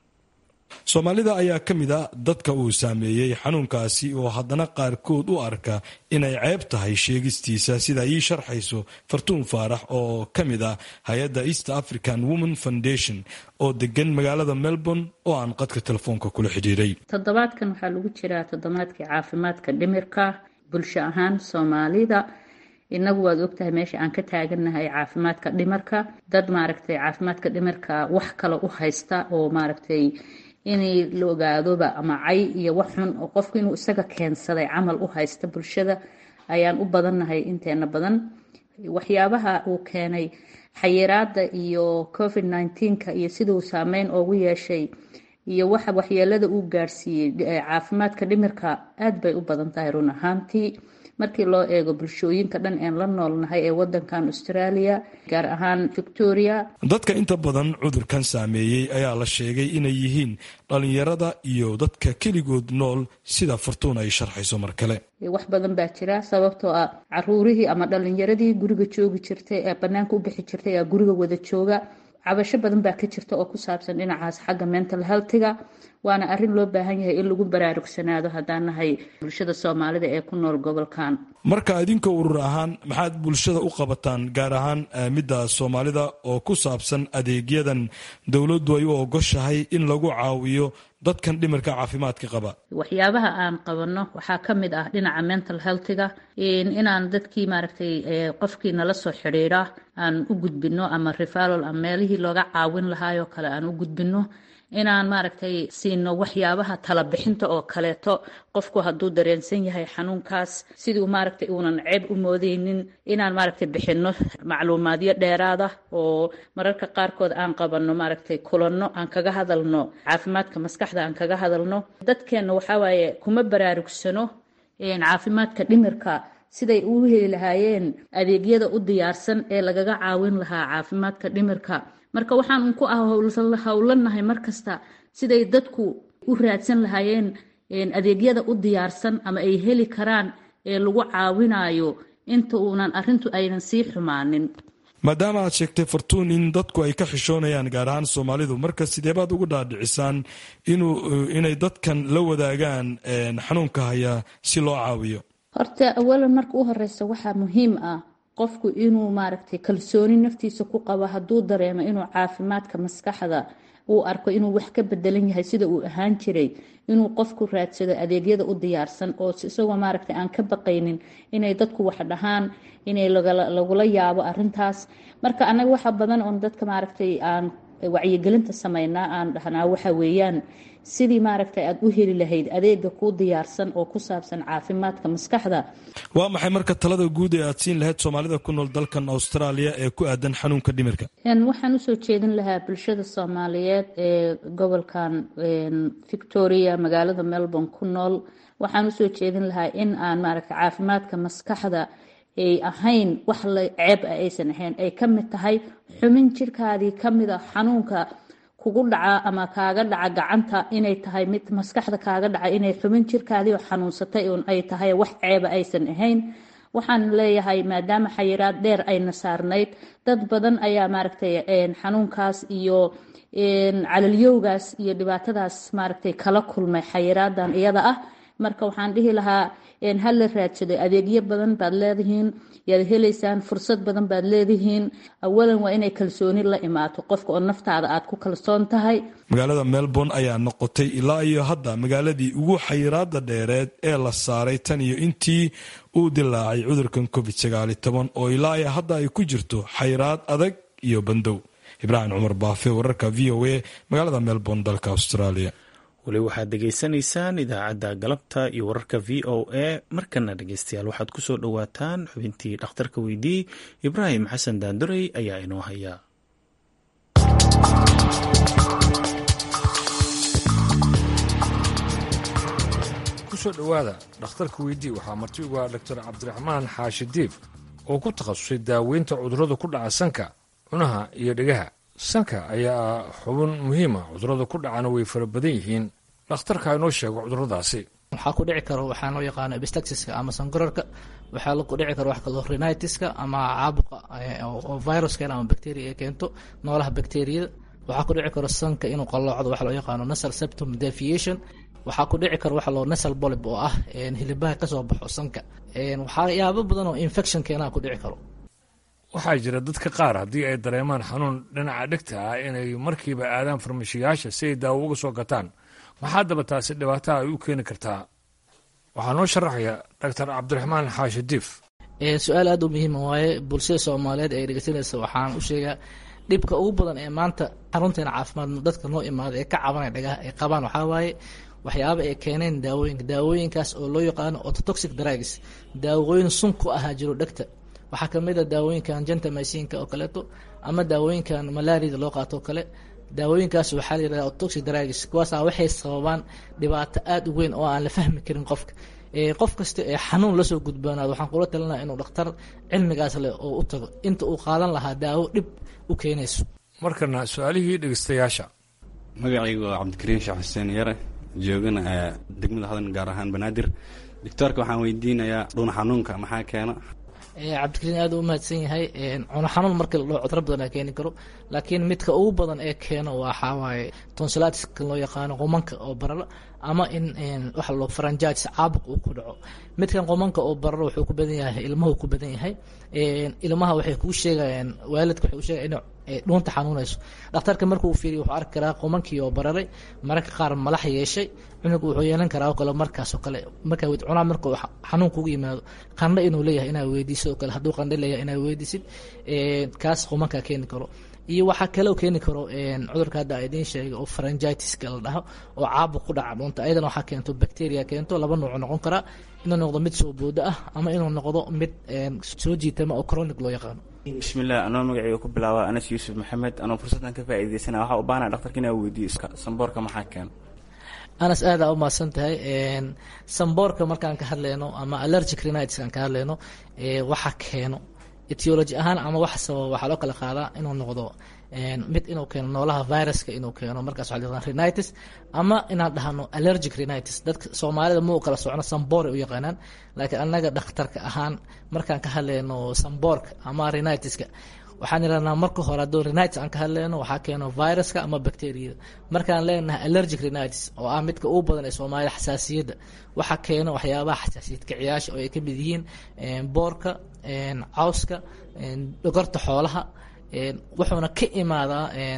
Soomaalida ayaa ka mid a dadka uu saameeyey xanuunkaasi oo haddana qaarkood u arka inay ceeb tahay sheegistiisa, sida ii sharxayso Fartuun Faarax oo ka mid ah hay-adda East African Women Foundation oo degan magaalada Melbourne oo aan qadka telefoonka kula xidhiiray. toddobaadkan waxaa lagu jiraa toddobaadkii caafimaadka dhimirka. bulsho ahaan Soomaalida inagu waad ogtahay meesha aan ka taagannahay caafimaadka dhimirka. dad maaragtay caafimaadka dhimirka wax kale u haysta oo maaragtay inay la ogaadoba ama cay iyo wax xun oo qofku inuu isaga keensaday camal u haysta bulshada ayaan u badannahay inteena badan. waxyaabaha uu keenay xayiraada iyo COVID-19 iyo siduu saameyn ugu yeeshay iyo waxa waxyeelada uu gaarsiiyey caafimaadka dhimirka aad bay u badan tahay run ahaantii markii loo eego bulshooyinka dhan een la noolnahay ee wadankan Australia, gaar ahaan Victoria. dadka inta badan cudurkan saameeyey ayaa la sheegay inay yihiin dhalinyarada iyo dadka keligood nool, sida Fartuun ay sharxayso mar kale. wax badan baa jira sababtoo ah caruurihii ama dhalinyaradii guriga joogi jirtay ee banaanka u bixi jirtay ee guriga wada jooga. cabasho badan baa ka jirta oo ku saabsan dhinacaas xagga mental health-ga. waana arrin loo baahan yahay in lagu baraarugsanaado haddaan nahay bulshada Soomaalida ee ku nool gobolkan. marka idinka urur ahaan maxaad bulshada u qabataan, gaar ahaan midda Soomaalida, oo ku saabsan adeegyadan dowladdu ay u ogoshahay in lagu caawiyo dadkan dhimirka caafimaadka qaba? waxyaabaha aan qabano waxaa ka mid ah dhinaca mental health-ga, inaan dadkii maaragtay qofkii nala soo xiriira aan u gudbino ama referral ama meelihii looga caawin lahaayoo kale aan u gudbino. inaan maaragtay siino waxyaabaha tala bixinta oo kaleeto qofku hadduu dareensan yahay xanuunkaas sidii maaragtay uunan ceeb u moodeynin inaan maaragtay bixino macluumaadyo dheeraad ah oo mararka qaarkood aan qabano maaragtay kulanno aan kaga hadalno caafimaadka maskaxda aan kaga hadalno. dadkeena waxaa waaye kuma baraarugsano caafimaadka dhimirka siday u heli lahaayeen adeegyada u diyaarsan ee lagaga caawin lahaa caafimaadka dhimirka. marka waxaan ku howlanahay markasta siday dadku u raadsan lahaayeen adeegyada u diyaarsan ama ay heli karaan ee lagu caawinayo inta uunan arrintu aynan sii xumaanin. maadaama aad sheegtay Fartuun in dadku ay ka xishoonayaan gaar ahaan Soomaalidu, marka sidee baad ugu dhaadhicisaan inay dadkan la wadaagaan xanuunka haya si loo caawiyo? horta awalan marka u horeysa waxaa muhiim ah qofku inuu maaragtay kalsooni naftiisa ku qabo hadduu dareemo inuu caafimaadka maskaxda uu arko inuu wax ka bedelan yahay sida uu ahaan jiray inuu qofku raadsado adeegyada u diyaarsan oo isagoo maaragtay aan ka baqaynin inay dadku wax dhahaan inay lagula yaabo arintaas. marka anaga waxa badan oon dadka maaragtay aan wacyigelinta sameynaa aan dhahnaa waxa weeyaan sidii maaragtay aad u heli lahayd adeega kuu diyaarsan oo ku saabsan caafimaadka maskaxda. waa maxay marka talada guud ee aad siin lahayd soomaalida ku nool dalkan Australia ee ku aadan xanuunka dhimirka? waxaan usoo jeedin lahaa bulshada Soomaaliyeed ee gobolkan Victoria magaalada Melbourne ku nool, waxaan usoo jeedin lahaa in aan maaragtay caafimaadka maskaxda ay ahayn wax la ceeb aysan ahayn, ay ka mid tahay xumin jirkaadii ka mid ah xanuunka kugu dhaca ama kaaga dhaca gacanta inay tahay mid maskaxda kaaga dhaca inay xumin jirkaadii oo xanuunsatay oo ay tahay wax ceeb aysan ahayn. waxaan leeyahay maadaama xayiraad dheer ayna saarnayd dad badan ayaa maaragtay xanuunkaas iyo calalyowgaas iyo dhibaatadaas maaragtay kala kulmay xayiraadan iyada ah. marka waxaan dhihi lahaa hal la raadsado adeegyo badan baad leedihiin, yaad helaysaan fursad badan baad leedihiin. awalan waa inay kalsooni la imaato qofka oo naftaada aad ku kalsoon tahay. magaalada Melbourne ayaa noqotay ilaa iyo hadda magaaladii ugu xayiraada dheereed ee la saaray tan iyo intii uu dilaacay cudurkan COVID-19 oo ilaa iyo hadda ay ku jirto xayiraad adag iyo bandow. Ibraahim Cumar Baafe, wararka VOA, magaalada Melbourne, dalka Australia. weli waxaad dhegaysanaysaan idaacadda galabta iyo wararka VOA. markana dhegeystayaal waxaad ku soo dhowaataan xubintii dhakhtarka weydii. Ibraahim xasan daandurey ayaa inoo haya. kusoo dhowaada dhakhtarka weydii. waxaa marti ugu ah Dr. Cabdiraxmaan Xaashi Diif oo ku takhasusay daaweynta cudurrada ku dhaca sanka, cunaha iyo dhegaha. sanka ayaa xubin muhiima, cudurrada ku dhacana way fara badan yihiin. dhakhtarka inoo sheego cudurradaasi. waxaa ku dhici karo waxaa loo yaqaano epistaxiska ama sankorarka, waxaa ku dhici karo wax kaloo rhinitiska ama caabuqa oo viruska ama bacteria ay keento, noolaha bacteriyada. waxaa ku dhici karo sanka inuu qalloocdo, waxa loo yaqaano nasal septum deviation. waxaa ku dhici karo waxa loo nasal polyp oo ah hilibaha ka soo baxo sanka. waxyaabo badan oo infection keenaa ku dhici karo. waxaa jira dadka qaar haddii ay dareemaan xanuun dhinaca dhegta ah inay markiiba aadaan farmashiyaasha si ay daawo uga soo gataan. maxaa daba taasi dhibaataa ay u keeni kartaa? waxaa noo sharaxaya Dr. Cabdiraxmaan Xaashi Diif. su-aal aad u muhiima waaye. bulshada Soomaaliyeed ee dhegeysanaysa waxaan u sheegaa dhibka ugu badan ee maanta xarunteena caafimaad dadka noo imaada ee ka cabanaya dhagaha ay qabaan waxaa waaye waxyaaba ay keeneen daawooyinkaas oo loo yaqaano ototoxic drugs, daawooyin sun ku ahaa jiro dhegta. waxaa ka mid a daawooyinkan gentamycinka oo kaleeto ama daawooyinkan malaarida loo qaato oo kale. daawooyinkaas waxaa la yidhahdaa ototoxic drugs, kuwaasaa waxay sababaan dhibaato aad u weyn oo aan la fahmi karin qofka. qof kasta ee xanuun lasoo gudboonaado waxaan kula talinayaa inuu dhakhtar cilmigaas leh oo u tago inta uu qaadan lahaa daawo dhib u keenayso. markana su-aalihii dhegeystayaasha. magacaygu waa cabdikariim sheekh xuseen yare, joogana degmada Hadan, gaar ahaan Banaadir. doctorka waxaan weydiinayaa dhuun xanuunka maxaa keena? cabdikariin aad u mahadsan yahay. cuno xanuun marka la dhaho cudro badan keeni karo, laakiin midka ugu badan ee keeno waxaa waaye tonsilatiska loo yaqaano qumanka oo bararo, ama in waxa loo pharyngitis caabuq uu ku dhaco. midkan qumanka oo bararo wuxuu ku badan yahay ilmuhu ku badan yahay. ilmaha waxay kuu sheegayaan, waalidka waxay u sheegayaan in dhuunta xanuunayso. dhakhtarka markuu fiiriyo wuxuu arki karaa qumankii oo bararay, mararka qaar malax yeeshay. cunugu wuxuu yeelan karaa oo kale markaas oo kale markaa cunaa markuu xanuun kugu yimaado qandho inuu leeyahay inaa weydiiso oo kale. hadduu qandho leeyahay inaa weydiisid, kaas qumankaa keeni karo. iyo waxaa kaloo keeni karo cudurka hadda idiin sheegay oo pharyngitiska la dhaho oo caabuq ku dhaca dhuunta. ayadana waxaa keento bacteria keento. laba nooc noqon karaa, inuu noqdo mid soo booda ah ama inuu noqdo mid soo jiitama oo chronic loo yaqaano. bismillaah, anoo magacayga ku bilaaba Anas Yuusuf Maxamed. anoo fursaddan ka faa'iidaysana waxaa u baahnaa dhakhtarka inaa weydiiyo samboorka maxaa keena. Anas aad aa u mahadsan tahay. samboorka markaan ka hadleyno ama allergic rhinitis aan ka hadleyno, waxa keeno etiology ahaan ama wax sababa waxaa loo kala qaadaa inuu noqdo mid inuu keeno noolaha viruska inuu keeno, markaas waxaa la yaqaan rhinitis, ama inaan dhahno allergic rhinitis. dadka Soomaalida ma u kala socno, samboore u yaqaanaan. laakiin annaga dhakhtarka ahaan markaan ka hadleyno samboorka ama rhinitiska waxaan yidhahnaa marka hore hadduu rhinitis aan ka hadleyno waxaa keeno viruska ama bacteriyada. markaan leenahay allergic rhinitis oo ah midka ugu badan ee Soomaalida xasaasiyadda, waxaa keeno waxyaabaha xasaasiyad kiciyaasha oo ay ka mid yihiin boorka, cawska, dhogorta xoolaha. wuxuuna ka imaadaa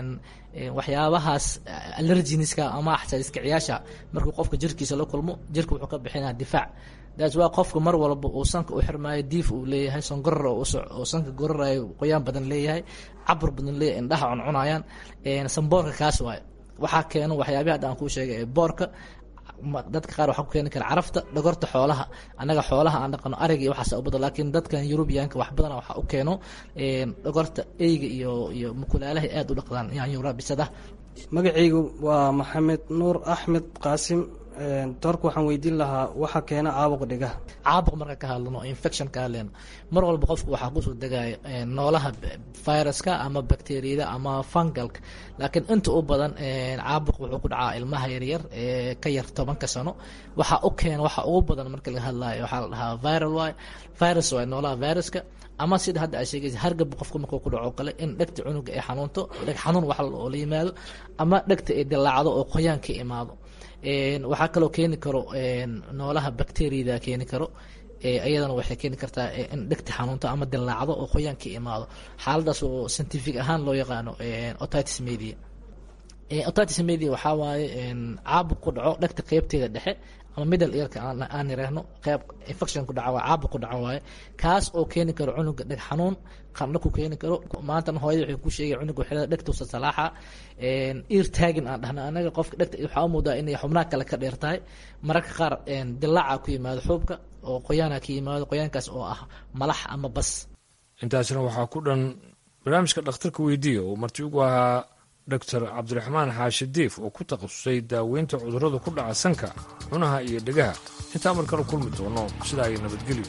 waxyaabahaas allergeniska ama xasaasiyaasha markuu qofka jirkiisa la kulmo jirka wuxuu ka bixinaa difaac daas waa qofka mar walba uu sanka u xirmaayo diif uu leeyahay songoror oo sanka gorarayo qoyaan badan leeyahay cabur badan leeyahay indhaha cuncunayaan samboorka kaas waaye waxaa keeno waxyaabaha hadda aan kuu sheegay ee boorka dadka qaar waxaa ku keeni kara carafta dhogorta xoolaha annaga xoolaha aan dhaqano ariga iyo waxaas u badan laakiin dadkan yurubiyaanka wax badan waxaa u keeno dhogorta eyga iyo mukulaalaha aad u dhaqdaan yaanyuura bisada magacaygu waa maxamed nuur axmed qaasim doorka waxaan weydiin lahaa waxa keena caabuq dhigaha caabuq marka ka hadlano infection ka hadleno mar walba qofku waxaa kusoo degaya noolaha viruska ama bacteriyada ama fungalka laakiin inta u badan caabuq wuxuu ku dhacaa ilmaha yaryar ee ka yar 10 sano waxa u keena waxa ugu badan marka laga hadlayo waxaa la dhahaa viral virus waa noolaha viruska ama sida hadda ay sheegaysa hargab qofku markuu ku dhaco kale in dhegta cunuga ay xanuunto dheg xanuun wax oo la yimaado ama dhegta ay dilaacdo oo qoyaan ka imaado waxaa kaloo keeni karo noolaha bacteriyada keeni karo ayadana waxay keeni kartaa in dhegta xanuunto ama dilaacdo oo qoyaan ka imaado xaaladaas oo scientific ahaan loo yaqaano otitis media otitis media waxaa waaye caabuq ku dhaco dhegta qeybteeda dhexe ama middle earka aan yiraahno qeyb infection ku dhaca waa caabuq ku dhaca waaye kaas oo keeni karo cunuga dheg xanuun qandho ku keeni karo maanta hooyada waxay ku sheegay cunuga xilada dhegtuusa salaaxa ear tagging aan dhahna anaga qofka dhegta waxaa u muudaa inay xubnaha kale ka dheer tahay mararka qaar dilaaca ku yimaado xuubka oo qoyaana ka yimaado qoyaankaas oo ah malax ama bas intaasna waxaa ku dhan barnaamijka dhakhtarka weydiiya oo marti ugu ahaa doctor cabdiraxmaan xaashi diif oo ku takhasusay daaweynta cudurrada ku dhaca sanka cunaha iyo dhegaha intaa mar kale kulmi doono sidaa ay nabadgelyo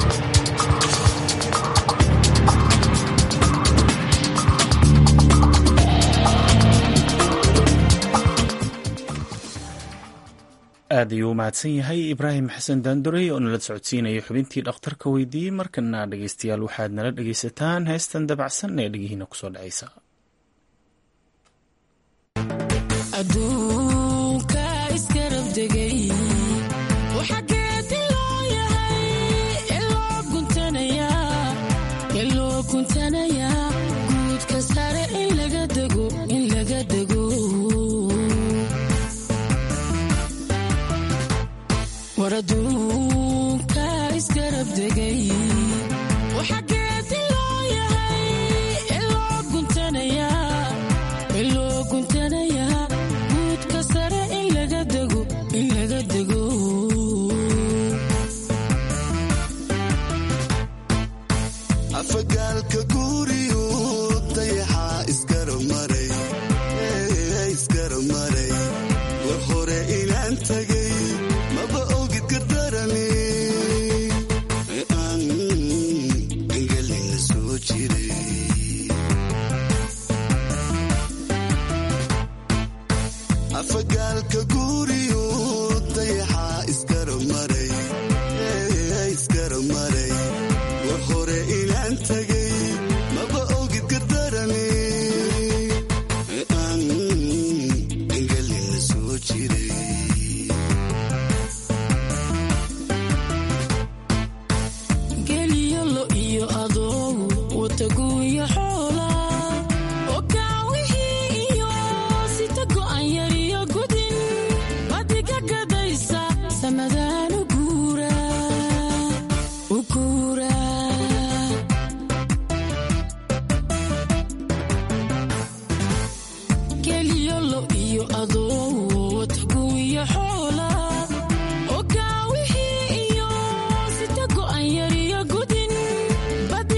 aad ayuu u mahadsan yahay ibraahim xasan daandurey oo nala socodsiinaya xubintii dhakhtarka weydiiyey markana dhegeystayaal waxaad nala dhegeysataan heestan dabacsan ee dhegihiina kusoo dhacaysa adduunka iskarab degay waxa geedi loo yahay iloo guntanayaa guudka sare in laga dego war adduunka iskarab degay waxa geedi loo yahay iloo guntanayaa guudka sare in laga dego afagaalka guriyu dayaxa isgarab maray war hore inaan tagay maba ogid ka darani aan engelina soo jiray afagaalka guriyu dayaxa isgarab maray war hore inaan tagay maba ogid ka darani aan engelina soo jiray geliyolo iyo adoo wataguuya xoola oo kaawihii iyo sita go'an yar iyo gudin badiga gadaysa samadaan u guura geliyolo iyo adoo wataguuya xoola oo kaawihii iyo sita go'an yar iyo gudin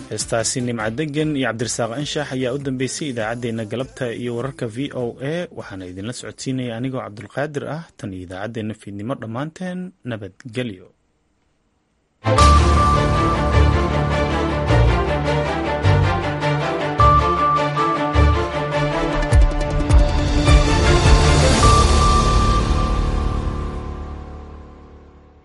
heestaasi nimca degan iyo cabdirasaaq anshax ayaa u dambeysay idaacaddeenna galabta iyo wararka v o a waxaana idinla socodsiinaya anigoo cabdulqaadir ah tan iyo idaacaddeenna fiidnimo dhammaanteen nabadgelyo.